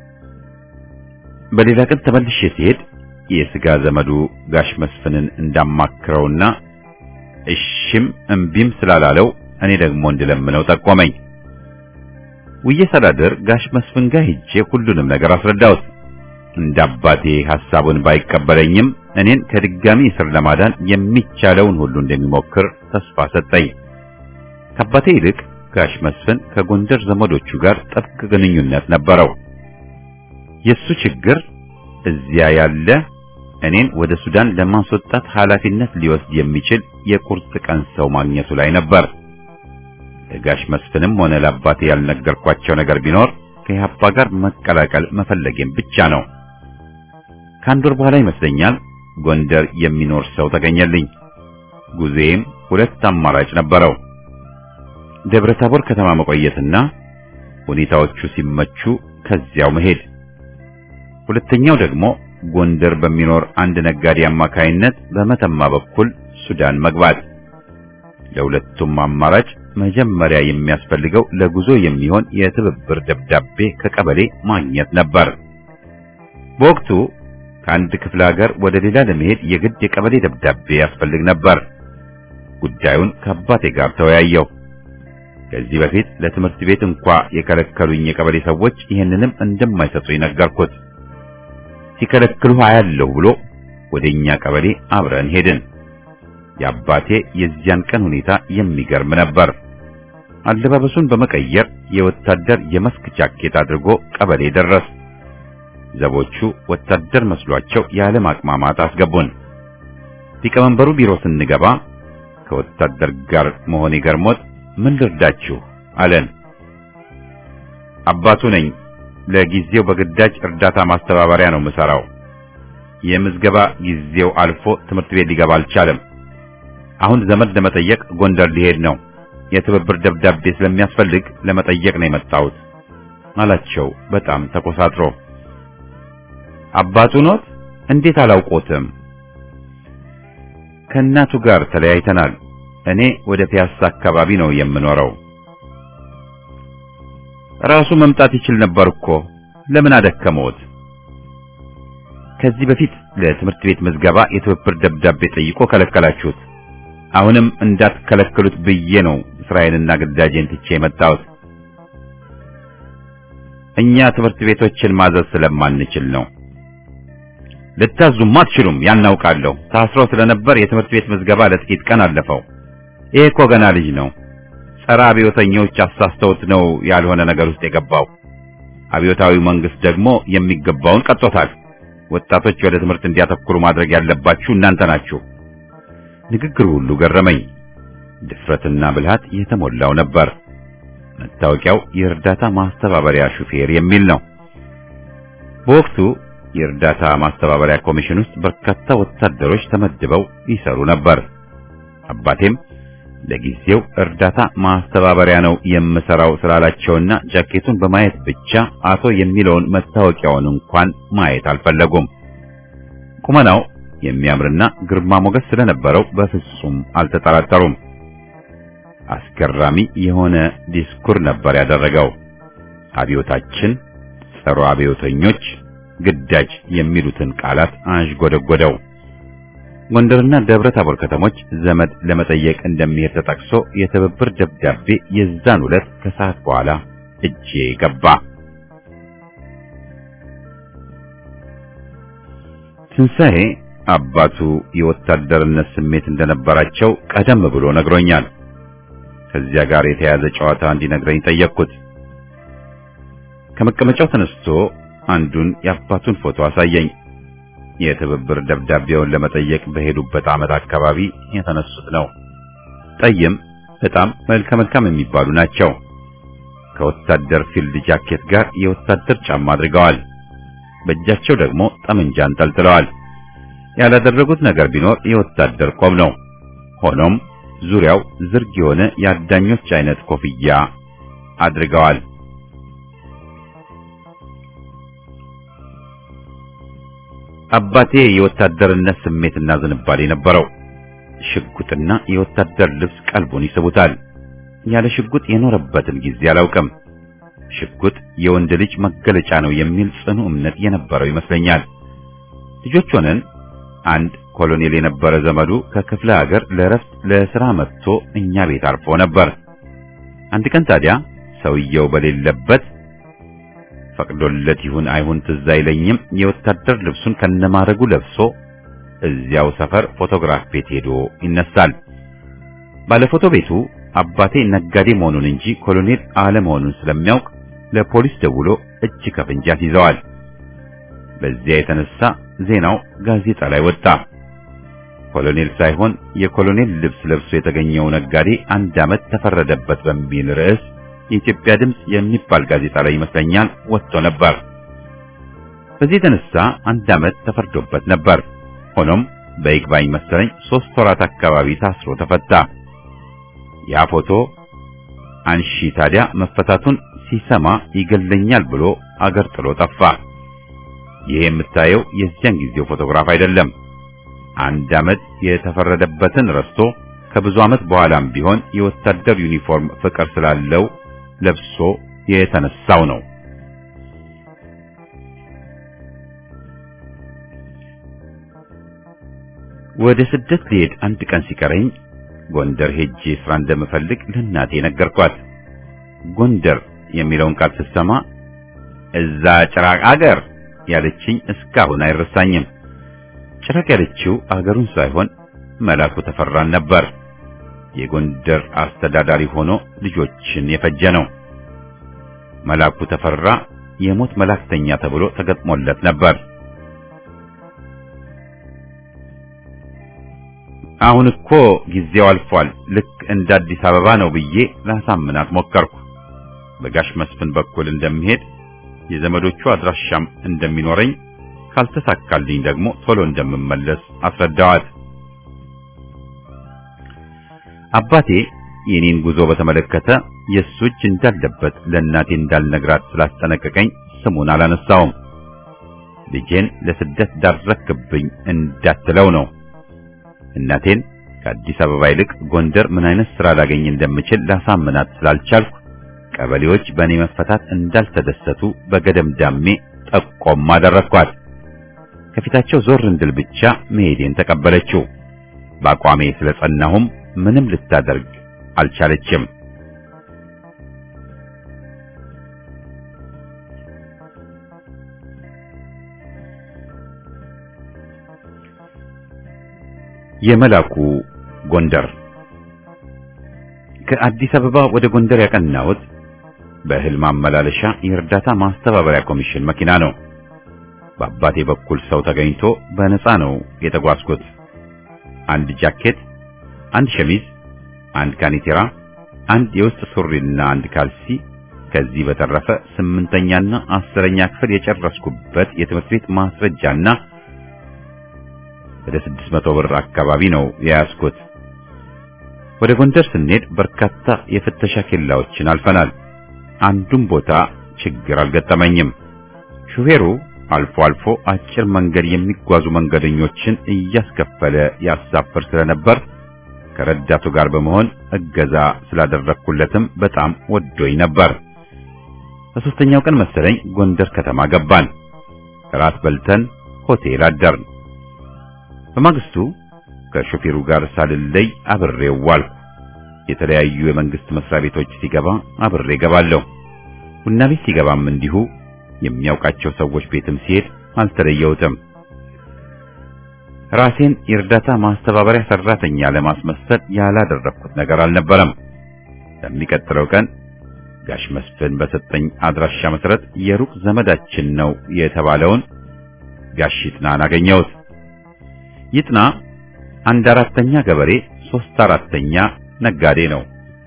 በሌላ ቀን ተመልሼ ሲሄድ የስጋ ዘመዱ ጋሽ መስፍንን እንዳማክረውና እሺም እምቢም ስላላለው እኔ ደግሞ እንድለምነው ጠቆመኝ። ውዬ ሳላደር ጋሽ መስፍን ጋር ሄጄ ሁሉንም ነገር አስረዳሁት። እንዳባቴ ሐሳቡን ባይቀበለኝም እኔን ከድጋሚ እስር ለማዳን የሚቻለውን ሁሉ እንደሚሞክር ተስፋ ሰጠኝ። ከአባቴ ይልቅ ጋሽ መስፍን ከጎንደር ዘመዶቹ ጋር ጥብቅ ግንኙነት ነበረው። የሱ ችግር እዚያ ያለ እኔን ወደ ሱዳን ለማስወጣት ኃላፊነት ሊወስድ የሚችል የቁርጥ ቀን ሰው ማግኘቱ ላይ ነበር። ለጋሽ መስፍንም ሆነ ለአባቴ ያልነገርኳቸው ነገር ቢኖር ከኢህአፓ ጋር መቀላቀል መፈለጌም ብቻ ነው። ከአንድ ወር በኋላ ይመስለኛል ጎንደር የሚኖር ሰው ተገኘልኝ። ጉዜም ሁለት አማራጭ ነበረው። ደብረ ታቦር ከተማ መቆየትና ሁኔታዎቹ ሲመቹ ከዚያው መሄድ። ሁለተኛው ደግሞ ጎንደር በሚኖር አንድ ነጋዴ አማካይነት በመተማ በኩል ሱዳን መግባት። ለሁለቱም አማራጭ መጀመሪያ የሚያስፈልገው ለጉዞ የሚሆን የትብብር ደብዳቤ ከቀበሌ ማግኘት ነበር። በወቅቱ ከአንድ ክፍለ ሀገር ወደ ሌላ ለመሄድ የግድ የቀበሌ ደብዳቤ ያስፈልግ ነበር። ጉዳዩን ከአባቴ ጋር ተወያየው። ከዚህ በፊት ለትምህርት ቤት እንኳ የከለከሉኝ የቀበሌ ሰዎች ይህንንም እንደማይሰጡኝ ነገርኩት። ሲከለክሉ አያለሁ ብሎ ወደኛ ቀበሌ አብረን ሄድን። የአባቴ የዚያን ቀን ሁኔታ የሚገርም ነበር። አለባበሱን በመቀየር የወታደር የመስክ ጃኬት አድርጎ ቀበሌ ደረስ። ዘቦቹ ወታደር መስሏቸው ያለ ማቅማማት አስገቡን። ሊቀመንበሩ ቢሮ ስንገባ ከወታደር ጋር መሆኔ ገርሞት ምን ልርዳችሁ አለን። አባቱ ነኝ። ለጊዜው በግዳጅ እርዳታ ማስተባበሪያ ነው የምሰራው። የምዝገባ ጊዜው አልፎ ትምህርት ቤት ሊገባ አልቻለም። አሁን ዘመድ ለመጠየቅ ጎንደር ሊሄድ ነው። የትብብር ደብዳቤ ስለሚያስፈልግ ለመጠየቅ ነው የመጣሁት አላቸው በጣም ተኮሳትሮ። አባቱ ኖት? እንዴት አላውቆትም? ከእናቱ ጋር ተለያይተናል። እኔ ወደ ፒያሳ አካባቢ ነው የምኖረው። ራሱ መምጣት ይችል ነበር እኮ ለምን አደከመዎት? ከዚህ በፊት ለትምህርት ቤት ምዝገባ የትብብር ደብዳቤ ጠይቆ ከለከላችሁት። አሁንም እንዳትከለክሉት ብዬ ነው እስራኤልና ግዳጄን ትቼ የመጣሁት። እኛ ትምህርት ቤቶችን ማዘዝ ስለማንችል ነው። ልታዙም አትችሉም፣ ያናውቃለሁ። ታስሮ ስለነበር የትምህርት ቤት ምዝገባ ለጥቂት ቀን አለፈው። ይሄ እኮ ገና ልጅ ነው። ጸረ አብዮተኞች አሳስተውት ነው ያልሆነ ነገር ውስጥ የገባው። አብዮታዊ መንግስት ደግሞ የሚገባውን ቀጥቶታል። ወጣቶች ወደ ትምህርት እንዲያተኩሩ ማድረግ ያለባችሁ እናንተ ናችሁ። ንግግሩ ሁሉ ገረመኝ። ድፍረትና ብልሃት የተሞላው ነበር። መታወቂያው የእርዳታ ማስተባበሪያ ሹፌር የሚል ነው። በወቅቱ የእርዳታ ማስተባበሪያ ኮሚሽን ውስጥ በርካታ ወታደሮች ተመድበው ይሰሩ ነበር። አባቴም ለጊዜው እርዳታ ማስተባበሪያ ነው የምሰራው ስላላቸውና ጃኬቱን በማየት ብቻ አቶ የሚለውን መታወቂያውን እንኳን ማየት አልፈለጉም። ቁመናው የሚያምርና ግርማ ሞገስ ስለነበረው በፍጹም አልተጠራጠሩም። አስገራሚ የሆነ ዲስኩር ነበር ያደረገው። አብዮታችን፣ ጸረ አብዮተኞች፣ ግዳጅ የሚሉትን ቃላት አንዥጎደጎደው። ጎንደርና ደብረ ታቦር ከተሞች ዘመድ ለመጠየቅ እንደሚሄድ ተጠቅሶ የትብብር ደብዳቤ የዛን ዕለት ከሰዓት በኋላ እጄ ገባ። ትንሣኤ አባቱ የወታደርነት ስሜት እንደነበራቸው ቀደም ብሎ ነግሮኛል። ከዚያ ጋር የተያዘ ጨዋታ እንዲነግረኝ ጠየቅኩት። ከመቀመጫው ተነስቶ አንዱን የአባቱን ፎቶ አሳየኝ። የትብብር ደብዳቤውን ለመጠየቅ በሄዱበት ዓመት አካባቢ የተነሱት ነው። ጠይም፣ በጣም መልከ መልካም የሚባሉ ናቸው። ከወታደር ፊልድ ጃኬት ጋር የወታደር ጫማ አድርገዋል። በእጃቸው ደግሞ ጠመንጃ አንጠልጥለዋል። ያላደረጉት ነገር ቢኖር የወታደር ቆብ ነው። ሆኖም ዙሪያው ዝርግ የሆነ የአዳኞች አይነት ኮፍያ አድርገዋል። አባቴ የወታደርነት ስሜትና ዝንባሌ ነበረው። ሽጉጥና የወታደር ልብስ ቀልቡን ይስቡታል። ያለ ሽጉጥ የኖረበትን ጊዜ አላውቅም። ሽጉጥ የወንድ ልጅ መገለጫ ነው የሚል ጽኑ እምነት የነበረው ይመስለኛል። ልጆች ሆነን አንድ ኮሎኔል የነበረ ዘመዱ ከክፍለ ሀገር ለረፍት ለሥራ መጥቶ እኛ ቤት አርፎ ነበር። አንድ ቀን ታዲያ ሰውየው በሌለበት ፈቅዶለት ይሁን አይሁን ትዝ አይለኝም፣ የወታደር ልብሱን ከነማረጉ ለብሶ እዚያው ሰፈር ፎቶግራፍ ቤት ሄዶ ይነሳል። ባለፎቶ ቤቱ አባቴ ነጋዴ መሆኑን እንጂ ኮሎኔል አለመሆኑን ስለሚያውቅ ለፖሊስ ደውሎ እጅ ከፍንጅ ይዘዋል። በዚያ የተነሳ ዜናው ጋዜጣ ላይ ወጣ። ኮሎኔል ሳይሆን የኮሎኔል ልብስ ለብሶ የተገኘው ነጋዴ አንድ ዓመት ተፈረደበት በሚል ርዕስ የኢትዮጵያ ድምጽ የሚባል ጋዜጣ ላይ ይመስለኛል ወጥቶ ነበር። በዚህ የተነሳ አንድ ዓመት ተፈርዶበት ነበር። ሆኖም በይግባኝ መሰለኝ ሶስት ወራት አካባቢ ታስሮ ተፈታ። ያ ፎቶ አንሺ ታዲያ መፈታቱን ሲሰማ ይገለኛል ብሎ አገር ጥሎ ጠፋ። ይሄ የምታየው የዚያን ጊዜው ፎቶግራፍ አይደለም። አንድ ዓመት የተፈረደበትን ረስቶ ከብዙ ዓመት በኋላም ቢሆን የወታደር ዩኒፎርም ፍቅር ስላለው ለብሶ የተነሳው ነው። ወደ ስደት ልሄድ አንድ ቀን ሲቀረኝ ጎንደር ሄጄ ስራ እንደምፈልግ ለእናቴ ነገርኳት። ጎንደር የሚለውን ቃል ስትሰማ እዛ ጭራቅ አገር ያለችኝ እስካሁን አይረሳኝም። ጭራቅ ያለችው አገሩን ሳይሆን መላኩ ተፈራን ነበር። የጎንደር አስተዳዳሪ ሆኖ ልጆችን የፈጀ ነው። መላኩ ተፈራ የሞት መላክተኛ ተብሎ ተገጥሞለት ነበር። አሁን እኮ ጊዜው አልፏል፣ ልክ እንደ አዲስ አበባ ነው ብዬ ላሳምናት ሞከርኩ። በጋሽ መስፍን በኩል እንደምሄድ የዘመዶቹ አድራሻም እንደሚኖረኝ ካልተሳካልኝ ደግሞ ቶሎ እንደምመለስ አስረዳዋት። አባቴ የኔን ጉዞ በተመለከተ የሱ እጅ እንዳለበት ለእናቴ እንዳልነግራት ስላስጠነቀቀኝ ስሙን አላነሳውም። ልጄን ለስደት ዳረክብኝ እንዳትለው ነው። እናቴን ከአዲስ አበባ ይልቅ ጎንደር ምን አይነት ስራ ላገኝ እንደምችል ላሳምናት ስላልቻልኩ ቀበሌዎች በእኔ መፈታት እንዳልተደሰቱ በገደምዳሜ ጠቆም አደረኳት። ከፊታቸው ዞር እንድል ብቻ መሄዴን ተቀበለችው። በአቋሜ ስለጸናሁም ምንም ልታደርግ አልቻለችም። የመላኩ ጎንደር። ከአዲስ አበባ ወደ ጎንደር ያቀናሁት በእህል ማመላለሻ የእርዳታ ማስተባበሪያ ኮሚሽን መኪና ነው። በአባቴ በኩል ሰው ተገኝቶ በነፃ ነው የተጓዝኩት። አንድ ጃኬት፣ አንድ ሸሚዝ፣ አንድ ካኒቴራ፣ አንድ የውስጥ ሱሪና አንድ ካልሲ፣ ከዚህ በተረፈ ስምንተኛና አስረኛ ክፍል የጨረስኩበት የትምህርት ቤት ማስረጃና ወደ ስድስት መቶ ብር አካባቢ ነው የያዝኩት። ወደ ጎንደር ስንሄድ በርካታ የፍተሻ ኬላዎችን አልፈናል። አንዱም ቦታ ችግር አልገጠመኝም። ሹፌሩ አልፎ አልፎ አጭር መንገድ የሚጓዙ መንገደኞችን እያስከፈለ ያሳፍር ስለነበር ከረዳቱ ጋር በመሆን እገዛ ስላደረኩለትም በጣም ወዶኝ ነበር። በሶስተኛው ቀን መሰለኝ ጎንደር ከተማ ገባን። ራት በልተን ሆቴል አደርን። በማግስቱ ከሾፌሩ ጋር ሳልለይ አብሬው ዋልኩ። የተለያዩ የመንግስት መስሪያ ቤቶች ሲገባ አብሬ ገባለሁ። ቡና ቤት ሲገባም እንዲሁ የሚያውቃቸው ሰዎች ቤትም ሲሄድ አልተለየሁትም። ራሴን የእርዳታ ማስተባበሪያ ሰራተኛ ለማስመሰል ያላደረኩት ነገር አልነበረም። በሚቀጥለው ቀን ጋሽ መስፍን በሰጠኝ አድራሻ መሰረት የሩቅ ዘመዳችን ነው የተባለውን ጋሽ ይጥናን አገኘሁት። ይጥና አንድ አራተኛ ገበሬ፣ ሶስት አራተኛ ነጋዴ ነው።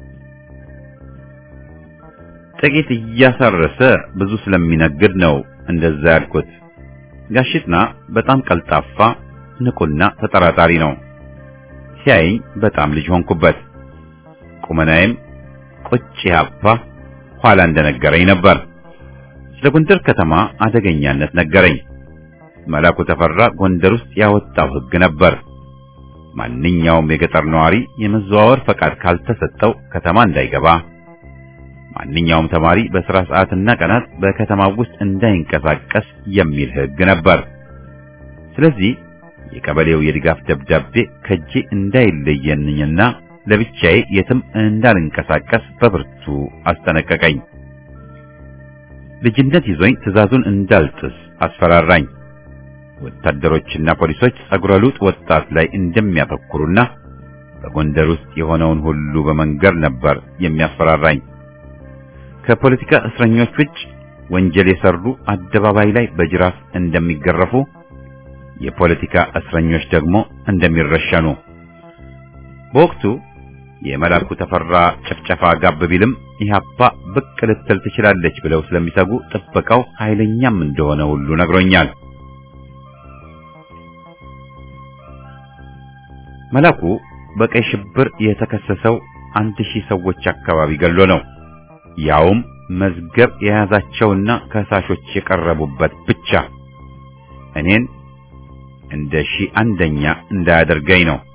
ጥቂት እያሳረሰ ብዙ ስለሚነግድ ነው እንደዛ ያልኩት። ጋሽ ይጥና በጣም ቀልጣፋ፣ ንቁና ተጠራጣሪ ነው። ሲያየኝ በጣም ልጅ ሆንኩበት። ቁመናዬም ቁጭ ያባ ኋላ እንደነገረኝ ነበር። ስለ ጎንደር ከተማ አደገኛነት ነገረኝ። መላኩ ተፈራ ጎንደር ውስጥ ያወጣው ሕግ ነበር። ማንኛውም የገጠር ነዋሪ የመዘዋወር ፈቃድ ካልተሰጠው ከተማ እንዳይገባ፣ ማንኛውም ተማሪ በስራ ሰዓትና ቀናት በከተማው ውስጥ እንዳይንቀሳቀስ የሚል ሕግ ነበር። ስለዚህ የቀበሌው የድጋፍ ደብዳቤ ከጄ እንዳይለየኝና ለብቻዬ የትም እንዳልንቀሳቀስ በብርቱ አስጠነቀቀኝ። ልጅነት ይዞኝ ትዕዛዙን እንዳልጥስ አስፈራራኝ። ወታደሮችና ፖሊሶች ጸጉረ ልውጥ ወጣት ላይ እንደሚያተኩሩና በጎንደር ውስጥ የሆነውን ሁሉ በመንገር ነበር የሚያስፈራራኝ። ከፖለቲካ እስረኞች ውጭ ወንጀል የሰሩ አደባባይ ላይ በጅራፍ እንደሚገረፉ፣ የፖለቲካ እስረኞች ደግሞ እንደሚረሸኑ። በወቅቱ የመላኩ ተፈራ ጭፍጨፋ ጋብ ቢልም ኢህአፓ ብቅ ልትል ትችላለች ብለው ስለሚሰጉ ጥበቃው ኃይለኛም እንደሆነ ሁሉ ነግሮኛል። መላኩ በቀይ ሽብር የተከሰሰው አንድ ሺህ ሰዎች አካባቢ ገሎ ነው። ያውም መዝገብ የያዛቸውና ከሳሾች የቀረቡበት ብቻ። እኔን እንደ ሺህ አንደኛ እንዳያደርገኝ ነው።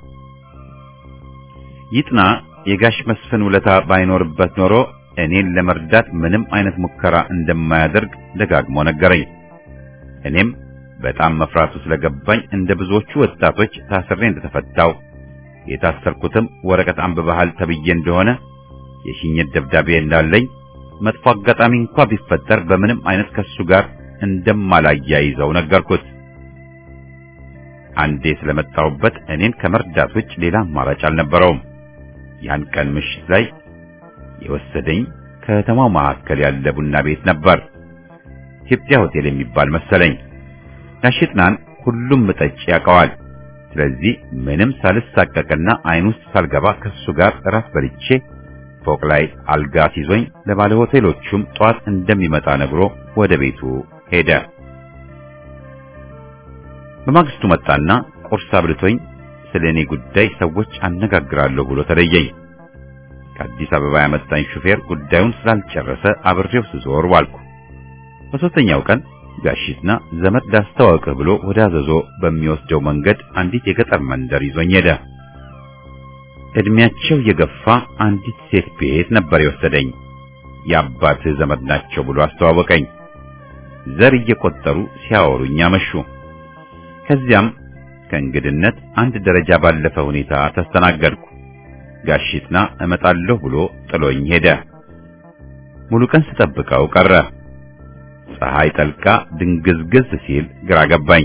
ይጥና የጋሽ መስፍን ውለታ ባይኖርበት ኖሮ እኔን ለመርዳት ምንም አይነት ሙከራ እንደማያደርግ ደጋግሞ ነገረኝ። እኔም በጣም መፍራቱ ስለገባኝ እንደ ብዙዎቹ ወጣቶች ታስሬ እንደተፈታው፣ የታሰርኩትም ወረቀት አንብበሃል ተብዬ እንደሆነ፣ የሽኝት ደብዳቤ እንዳለኝ፣ መጥፎ አጋጣሚ እንኳን ቢፈጠር በምንም አይነት ከሱ ጋር እንደማላያይዘው ነገርኩት። አንዴ ስለመጣሁበት እኔን ከመርዳት ውጭ ሌላ አማራጭ አልነበረውም። ያን ቀን ምሽት ላይ የወሰደኝ ከተማው መካከል ያለ ቡና ቤት ነበር። ኢትዮጵያ ሆቴል የሚባል መሰለኝ። ጋሽጥናን ሁሉም ጠጪ ያውቀዋል። ስለዚህ ምንም ሳልሳቀቅና አይን ውስጥ ሳልገባ ከሱ ጋር ራስ በልቼ ፎቅ ላይ አልጋ ሲዞኝ ለባለ ሆቴሎቹም ጧት እንደሚመጣ ነግሮ ወደ ቤቱ ሄደ። በማግስቱ መጣና ቁርስ አብልቶኝ ስለኔ ጉዳይ ሰዎች አነጋግራለሁ ብሎ ተለየኝ። ከአዲስ አበባ ያመጣኝ ሹፌር ጉዳዩን ስላልጨረሰ አብሬው ስዞር ዋልኩ። በሶስተኛው ቀን ጋሽጥና ዘመድ ላስተዋውቅህ ብሎ ወደ አዘዞ በሚወስደው መንገድ አንዲት የገጠር መንደር ይዞኝ ሄደ። እድሜያቸው የገፋ አንዲት ሴት ቤት ነበር የወሰደኝ። የአባትህ ዘመድ ናቸው ብሎ አስተዋወቀኝ። ዘር እየቆጠሩ ሲያወሩኝ አመሹ። ከዚያም ከእንግድነት አንድ ደረጃ ባለፈ ሁኔታ ተስተናገድኩ። ጋሽጥና እመጣለሁ ብሎ ጥሎኝ ሄደ። ሙሉ ቀን ስጠብቀው ቀረ። ፀሐይ ጠልቃ ድንግዝግዝ ሲል ግራ ገባኝ።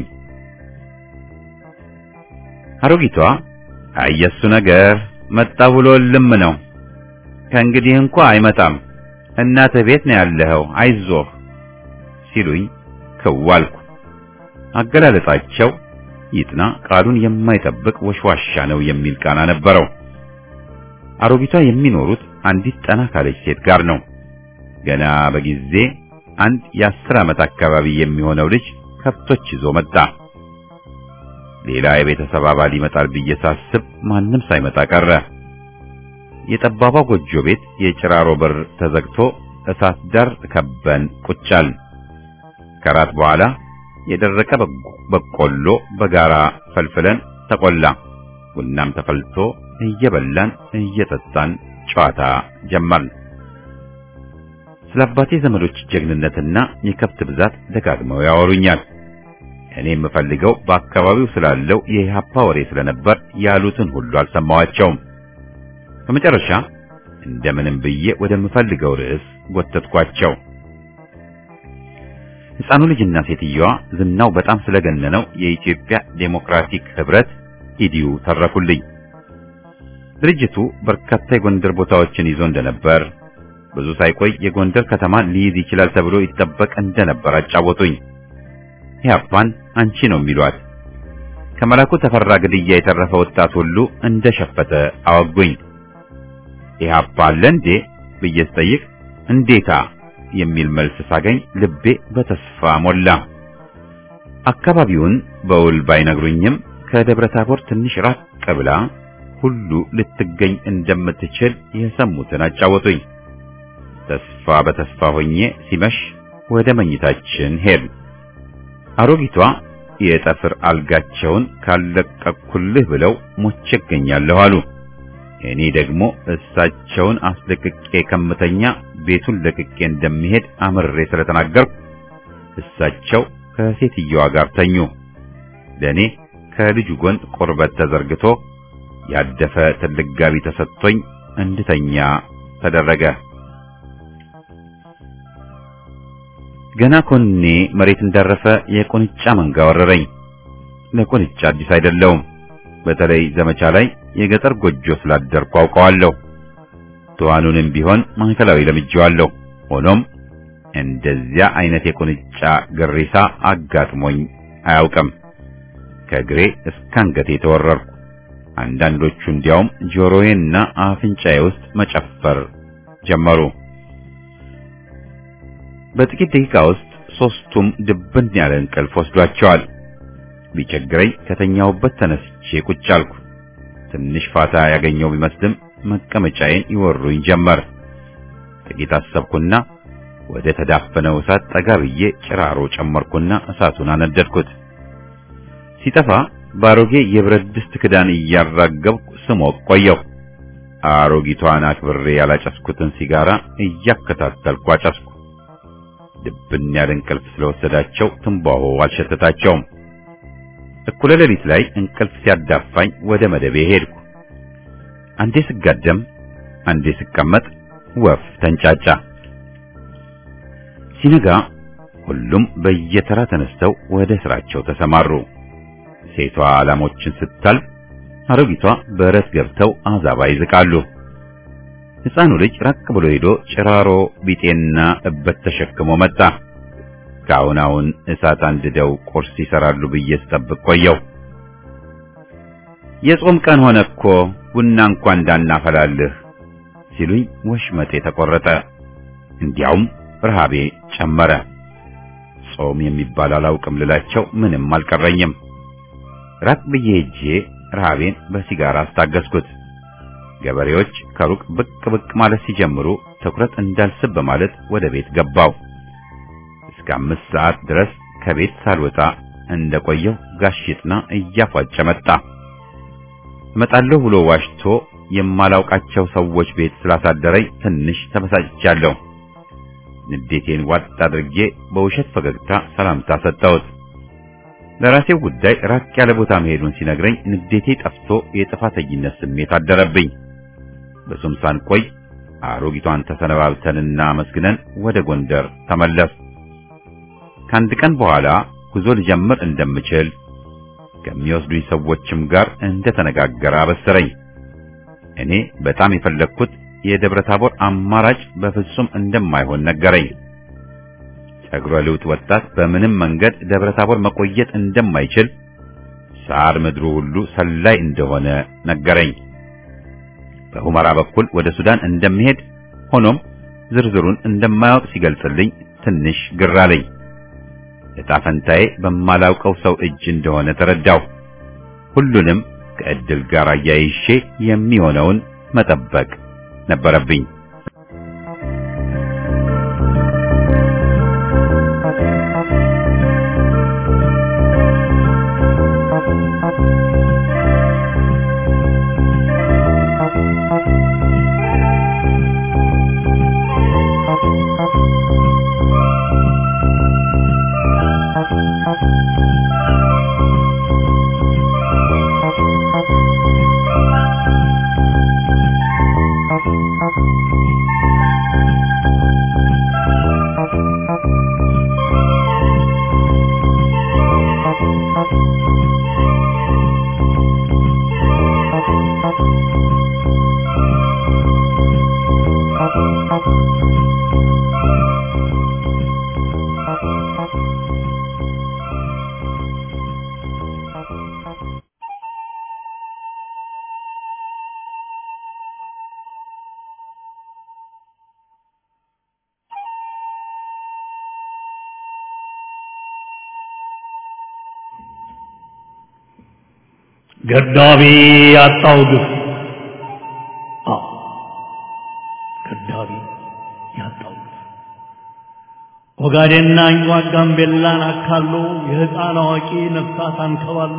አሮጊቷ አየሱ ነገር መጣ ብሎ ልም ነው፣ ከእንግዲህ እንኳ አይመጣም፣ እናትህ ቤት ነው ያለኸው፣ አይዞህ ሲሉኝ ከዋልኩ። አገላለጻቸው ይጥና ቃሉን የማይጠብቅ ወሽዋሻ ነው የሚል ቃና ነበረው። አሮጊቷ የሚኖሩት አንዲት ጠና ካለች ሴት ጋር ነው። ገና በጊዜ አንድ የአስር ዓመት አካባቢ የሚሆነው ልጅ ከብቶች ይዞ መጣ። ሌላ የቤተሰብ አባል ይመጣል ብዬ ሳስብ ማንም ሳይመጣ ቀረ። የጠባባ ጎጆ ቤት የጭራሮ በር ተዘግቶ እሳት ዳር ከበን ቁጫል። ከራት በኋላ የደረቀ በቆሎ በጋራ ፈልፍለን ተቆላ። ቡናም ተፈልቶ እየበላን እየጠጣን ጨዋታ ጀመርን። ስለ አባቴ ዘመዶች ጀግንነትና የከብት ብዛት ደጋግመው ያወሩኛል። እኔ የምፈልገው በአካባቢው ስላለው የኢህአፓ ወሬ ስለነበር ያሉትን ሁሉ አልሰማዋቸውም። በመጨረሻ እንደምንም ብዬ ወደምፈልገው ርዕስ ጎተትኳቸው። ሕፃኑ ልጅና ሴትየዋ ዝናው በጣም ስለገነነው የኢትዮጵያ ዴሞክራቲክ ህብረት ኢዲዩ ተረኩልኝ። ድርጅቱ በርካታ የጎንደር ቦታዎችን ይዞ እንደነበር፣ ብዙ ሳይቆይ የጎንደር ከተማን ሊይዝ ይችላል ተብሎ ይጠበቅ እንደነበር አጫወቱኝ። ኢህአፓን አንቺ ነው የሚሏት። ከመላኩ ተፈራ ግድያ የተረፈ ወጣት ሁሉ እንደሸፈተ አወጉኝ። ኢህአፓ አለ እንዴ ብዬ ስጠይቅ እንዴታ የሚል መልስ ሳገኝ ልቤ በተስፋ ሞላ። አካባቢውን በውል ባይነግሩኝም ከደብረ ታቦር ትንሽ ራቅ ብላ ሁሉ ልትገኝ እንደምትችል የሰሙትን አጫወቱኝ። ተስፋ በተስፋ ሆኜ ሲመሽ ወደ መኝታችን ሄድን። አሮጊቷ የጠፍር አልጋቸውን ካለቀኩልህ ብለው ሞቼ እገኛለሁ አሉ። እኔ ደግሞ እሳቸውን አስለቅቄ ከምተኛ ቤቱን ለቅቄ እንደሚሄድ አምሬ ስለተናገርኩ እሳቸው ከሴትየዋ ጋር ተኙ። ለኔ ከልጁ ጎን ቁርበት ተዘርግቶ ያደፈ ትልቅ ጋቢ ተሰጥቶኝ እንድተኛ ተደረገ። ገና ኮኔ መሬት እንዳረፈ የቁንጫ መንጋ ወረረኝ። ለቁንጫ አዲስ አይደለውም። በተለይ ዘመቻ ላይ የገጠር ጎጆ ስላደርኩ አውቀዋለሁ። ተዋኑንም ቢሆን ማዕከላዊ ለምጄዋለሁ። ሆኖም እንደዚያ አይነት የቁንጫ ግሪሳ አጋጥሞኝ አያውቅም። ከግሬ እስከ አንገቴ ተወረርኩ። አንዳንዶቹ እንዲያውም ጆሮዬና አፍንጫዬ ውስጥ መጨፈር ጀመሩ። በጥቂት ደቂቃ ውስጥ ሶስቱም ድብን ያለ እንቅልፍ ወስዷቸዋል። ቢቸግረኝ ከተኛውበት ተነስቼ ቁጭ አልኩ። ትንሽ ፋታ ያገኘው ቢመስልም መቀመጫዬን ይወሩኝ ጀመር። ጥቂት አሰብኩና ወደ ተዳፈነው እሳት ጠጋ ብዬ ጭራሮ ጨመርኩና እሳቱን አነደድኩት። ሲጠፋ ባሮጌ የብረት ድስት ክዳን እያራገብኩ ስሞቅ ቆየሁ። አሮጊቷን አክብሬ ያላጨስኩትን ሲጋራ እያከታተልኩ አጨስኩ። ድብን ያለ እንቅልፍ ስለወሰዳቸው ትንባሆ አልሸተታቸውም። እኩለ ሌሊት ላይ እንቅልፍ ሲያዳፋኝ ወደ መደቤ ሄድኩ። አንዴ ስጋደም አንዴ ስቀመጥ ወፍ ተንጫጫ። ሲነጋ ሁሉም በየተራ ተነስተው ወደ ስራቸው ተሰማሩ። ሴቷ ላሞችን ስታልፍ አሮጊቷ በረት ገብተው አዛባ ይዝቃሉ። ሕፃኑ ልጅ ራቅ ብሎ ሄዶ ጭራሮ ቢጤና እበት ተሸክሞ መጣ። ካሁን አሁን እሳት አንድደው ቁርስ ይሰራሉ ብዬ ስጠብቅ ቆየው። የጾም ቀን ሆነ እኮ ቡና እንኳን እንዳናፈላልህ ሲሉኝ ወሽመጤ ተቆረጠ። እንዲያውም ረሃቤ ጨመረ። ጾም የሚባል አላውቅም ልላቸው ምንም አልቀረኝም። ራቅ ብዬ ሄጄ ረሃቤን በሲጋራ አስታገስኩት። ገበሬዎች ከሩቅ ብቅ ብቅ ማለት ሲጀምሩ ትኩረት እንዳልስብ በማለት ወደ ቤት ገባው። እስከ አምስት ሰዓት ድረስ ከቤት ሳልወጣ እንደቆየው ጋሽጥና እያፏጨ መጣ። እመጣለሁ ብሎ ዋሽቶ የማላውቃቸው ሰዎች ቤት ስላሳደረኝ ትንሽ ተበሳጭቻለሁ። ንዴቴን ዋጥ አድርጌ በውሸት ፈገግታ ሰላምታ ሰጠሁት። ለራሴው ጉዳይ ራቅ ያለ ቦታ መሄዱን ሲነግረኝ ንዴቴ ጠፍቶ የጥፋተኝነት ስሜት አደረብኝ። በሱም ሳንቆይ አሮጊቷን ተሰነባብተንና መስግነን ወደ ጎንደር ተመለስ። ከአንድ ቀን በኋላ ጉዞ ልጀምር እንደምችል ከሚወስዱኝ ሰዎችም ጋር እንደተነጋገረ አበሰረኝ። እኔ በጣም የፈለግኩት የደብረ ታቦር አማራጭ በፍጹም እንደማይሆን ነገረኝ። ጸጉረ ልውጥ ወጣት በምንም መንገድ ደብረ ታቦር መቆየት እንደማይችል፣ ሳር ምድሩ ሁሉ ሰላይ እንደሆነ ነገረኝ። በሁመራ በኩል ወደ ሱዳን እንደሚሄድ ሆኖም ዝርዝሩን እንደማያውቅ ሲገልጽልኝ ትንሽ ግር አለኝ። ዕጣ ፈንታዬ በማላውቀው ሰው እጅ እንደሆነ ተረዳሁ። ሁሉንም ከእድል ጋር አያይሼ የሚሆነውን መጠበቅ ነበረብኝ። ገዳቢ ያጣው ግፍ አ ገዳቢ ያጣው ግፍ ኦጋዴንና አንጓ ጋምቤላን አካሎ የሕፃን አዋቂ ነፍሳት አንከባሎ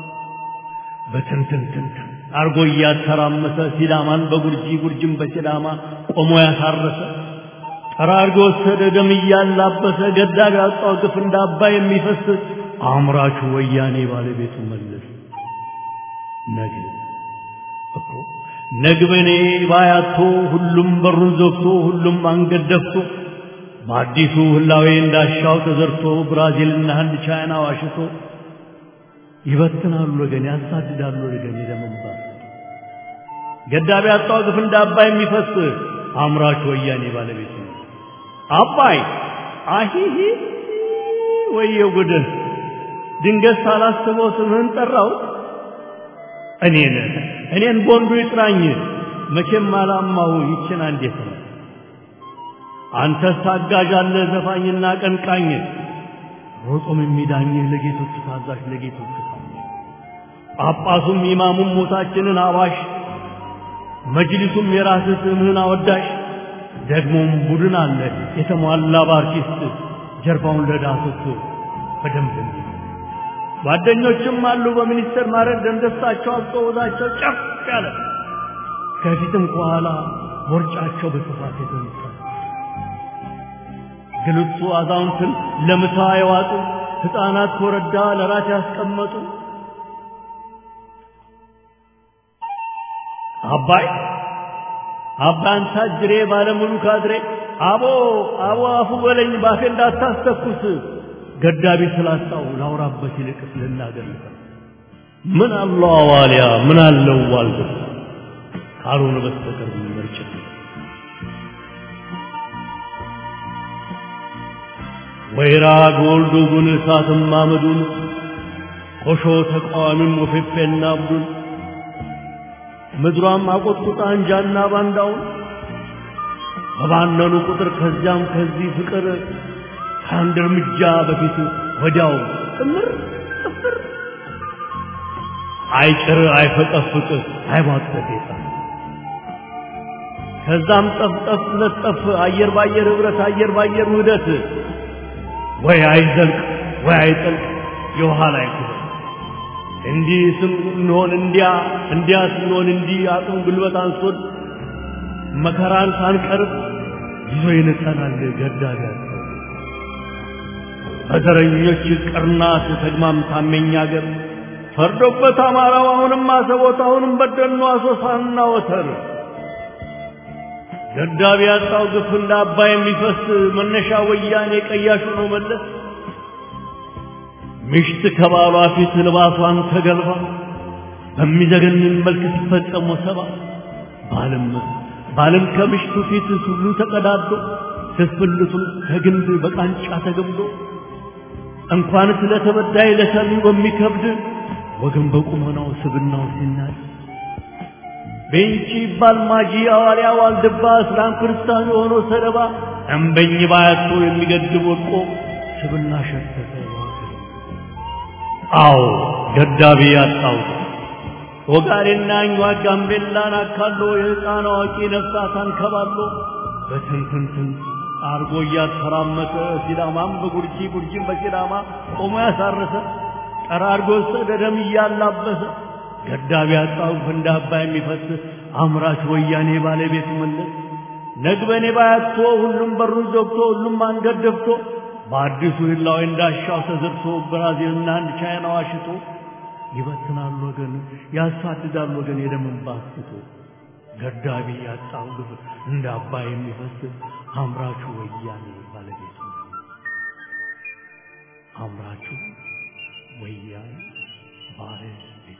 በትንትንትን አርጎ እያተራመሰ ሲዳማን በጉርጂ ጉርጅም በሲዳማ ቆሞ ያሳረሰ ጠራርጎ ወሰደ ደም እያላበሰ ገዳቢ ያጣው ግፍ እንደ አባይ የሚፈስ አምራቹ ወያኔ ባለቤቱ መለስ ነግ እኮ ነግበኔ ባያቶ ሁሉም በሩን ዘግቶ ሁሉም አንገት ደፍቶ በአዲሱ ህላዌ እንዳሻው ተዘርቶ ብራዚልና ህንድ ቻይና ዋሽቶ ይበትናሉ ወገን ያሳድዳሉ ወገን የደምባ ገዳቢ ያጣው ግፍ እንደ አባይ የሚፈስ አምራች ወያኔ ባለቤት ነው አባይ አሂሂ ወየው ጉድ ድንገት ሳላስበው ስምህን ጠራው እኔን እኔን ቦንዱ ይጥራኝ መቼም አላማው ይችን አንዴት ነው አንተ ታጋጃለ ዘፋኝና ቀንቃኝ ሮጦም የሚዳኝ ለጌቶቹ ታዛዥ ለጌቶቹ ጳጳሱም ኢማሙም ሞታችንን አዋሽ መጅሊሱም የራስህ ስምህን አወዳሽ ደግሞም ቡድን አለ የተሟላ በአርቲስት ጀርባውን ለዳሶት በደንብ ጓደኞችም አሉ በሚኒስተር ማረግ ደንደሳቸው አስተውዛቸው ጨፍ ያለ ከፊትም ከኋላ ወርጫቸው በስፋት የተነሳ ግልጽ አዛውንትን ለምሳ የዋጡ ሕፃናት ኮረዳ ለራት ያስቀመጡ አባይ አባን ታጅሬ ባለሙሉ ካድሬ አቦ አቦ አፉ በለኝ ባፌ እንዳታስተኩስ ገዳቢ ስላጣው ላውራበት ይልቅስ ልናገር ምን አለው አዋሊያ ምን አለው ዋልድ ካልሆነ በስተቀር ምርጭ ወይራ ጎልዱ ጉን ሳትም ማመዱን ኮሾ ተቃዋሚም ወፈፈና አብዱን ምድሯም አቆጥቁጣ እንጃና ባንዳው በባነኑ ቁጥር ከዚያም ከዚህ ፍቅር አንድ እርምጃ በፊት ወዲያው ጥምር ጥፍር አይጭር አይፈጠፍጥ አይባጠጥ ይጣ ከዛም ጠፍጠፍ ለጠፍ አየር ባየር ህብረት አየር ባየር ውህደት ወይ አይዘልቅ ወይ አይጠልቅ የውሃ ላይ ኩበት እንዲህ ስንሆን እንዲያ እንዲያ ስንሆን እንዲህ አቅም ጉልበት አንሶን መከራን ሳንቀርብ ይዞ ይነሳናል ገዳዳ በዘረኞች ቅርናት ተግማም ታመኛ ሀገር ፈርዶበት አማራው አሁንም አሰቦት አሁንም በደኑ አሶሳና ወተር ገዳቢ ያጣው ግፍ እንደ አባይ የሚፈስ መነሻ ወያኔ ቀያሹ ነው መለስ ምሽት ከባሏ ፊት ልባሷን ተገልባ በሚዘገንን መልክ ሲፈጸሙ ሰባ ባለም ባለም ከምሽቱ ፊት ሁሉ ተቀዳዶ ተስፈልቱን ከግንድ በቃንጫ ተገምዶ እንኳን ስለተበዳይ ለሰሚው በሚከብድ ወገን በቁመናው ስብናው ሲናድ ቤንቺ ባልማጂ አዋሊያ ዋልድባ እስላም ክርስቲያን ሆኖ ሰለባ እንበኝ ባያቶ የሚገድብ ወቆ ስብና ሸተተ አው ገዳቢ ያጣው ወጋሬና እኛ ጋምቤላን አካሎ የህፃን አዋቂ ነፍሳታን ከባሎ በትንትንትን አርጎ ያተራመተ ሲዳማም በጉርጂ ጉርጂም በሲዳማ ቆሞ ያሳረሰ ጠራርጎ ሰደደም ያላበሰ ገዳቢ ያጣው ፍንዳባ የሚፈስ አምራች ወያኔ ባለቤት መለስ ነግበኔ ባያቶ ሁሉም በሩን ዘግቶ ሁሉም አንገት ደፍቶ በአዲሱ ህላው እንዳሻው ተዘርቶ ብራዚልና ቻይና ዋሽቶ ይበትናል ወገን ያሳድዳል ወገን የደምን ባስቶ ገዳቢ ያጣው ግፍ እንደ አባይ የሚፈስ አምራቹ ወያኔ ባለቤት አምራቹ ወያኔ ባለቤት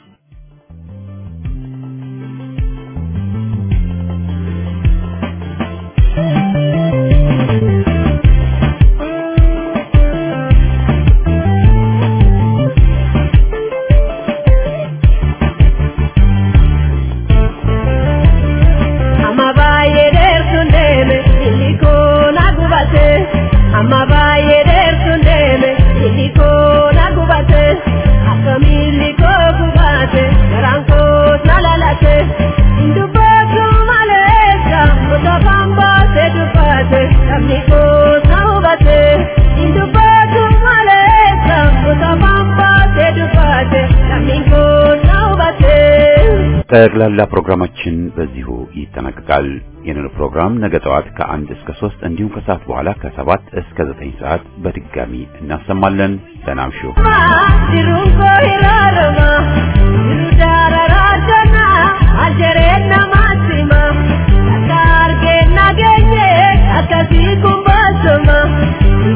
ጠቅላላ ፕሮግራማችን በዚሁ ይጠናቀቃል። የነገ ፕሮግራም ነገ ጠዋት ከአንድ እስከ ሶስት እንዲሁም ከሰዓት በኋላ ከሰባት እስከ ዘጠኝ ሰዓት በድጋሚ እናሰማለን። ሰላም ሹ ድሩንኮ ይራረማ ድሩዳራራደና አጀሬና ማሲማ ታርጌና ገኘ አካሲ ኩምባሰማ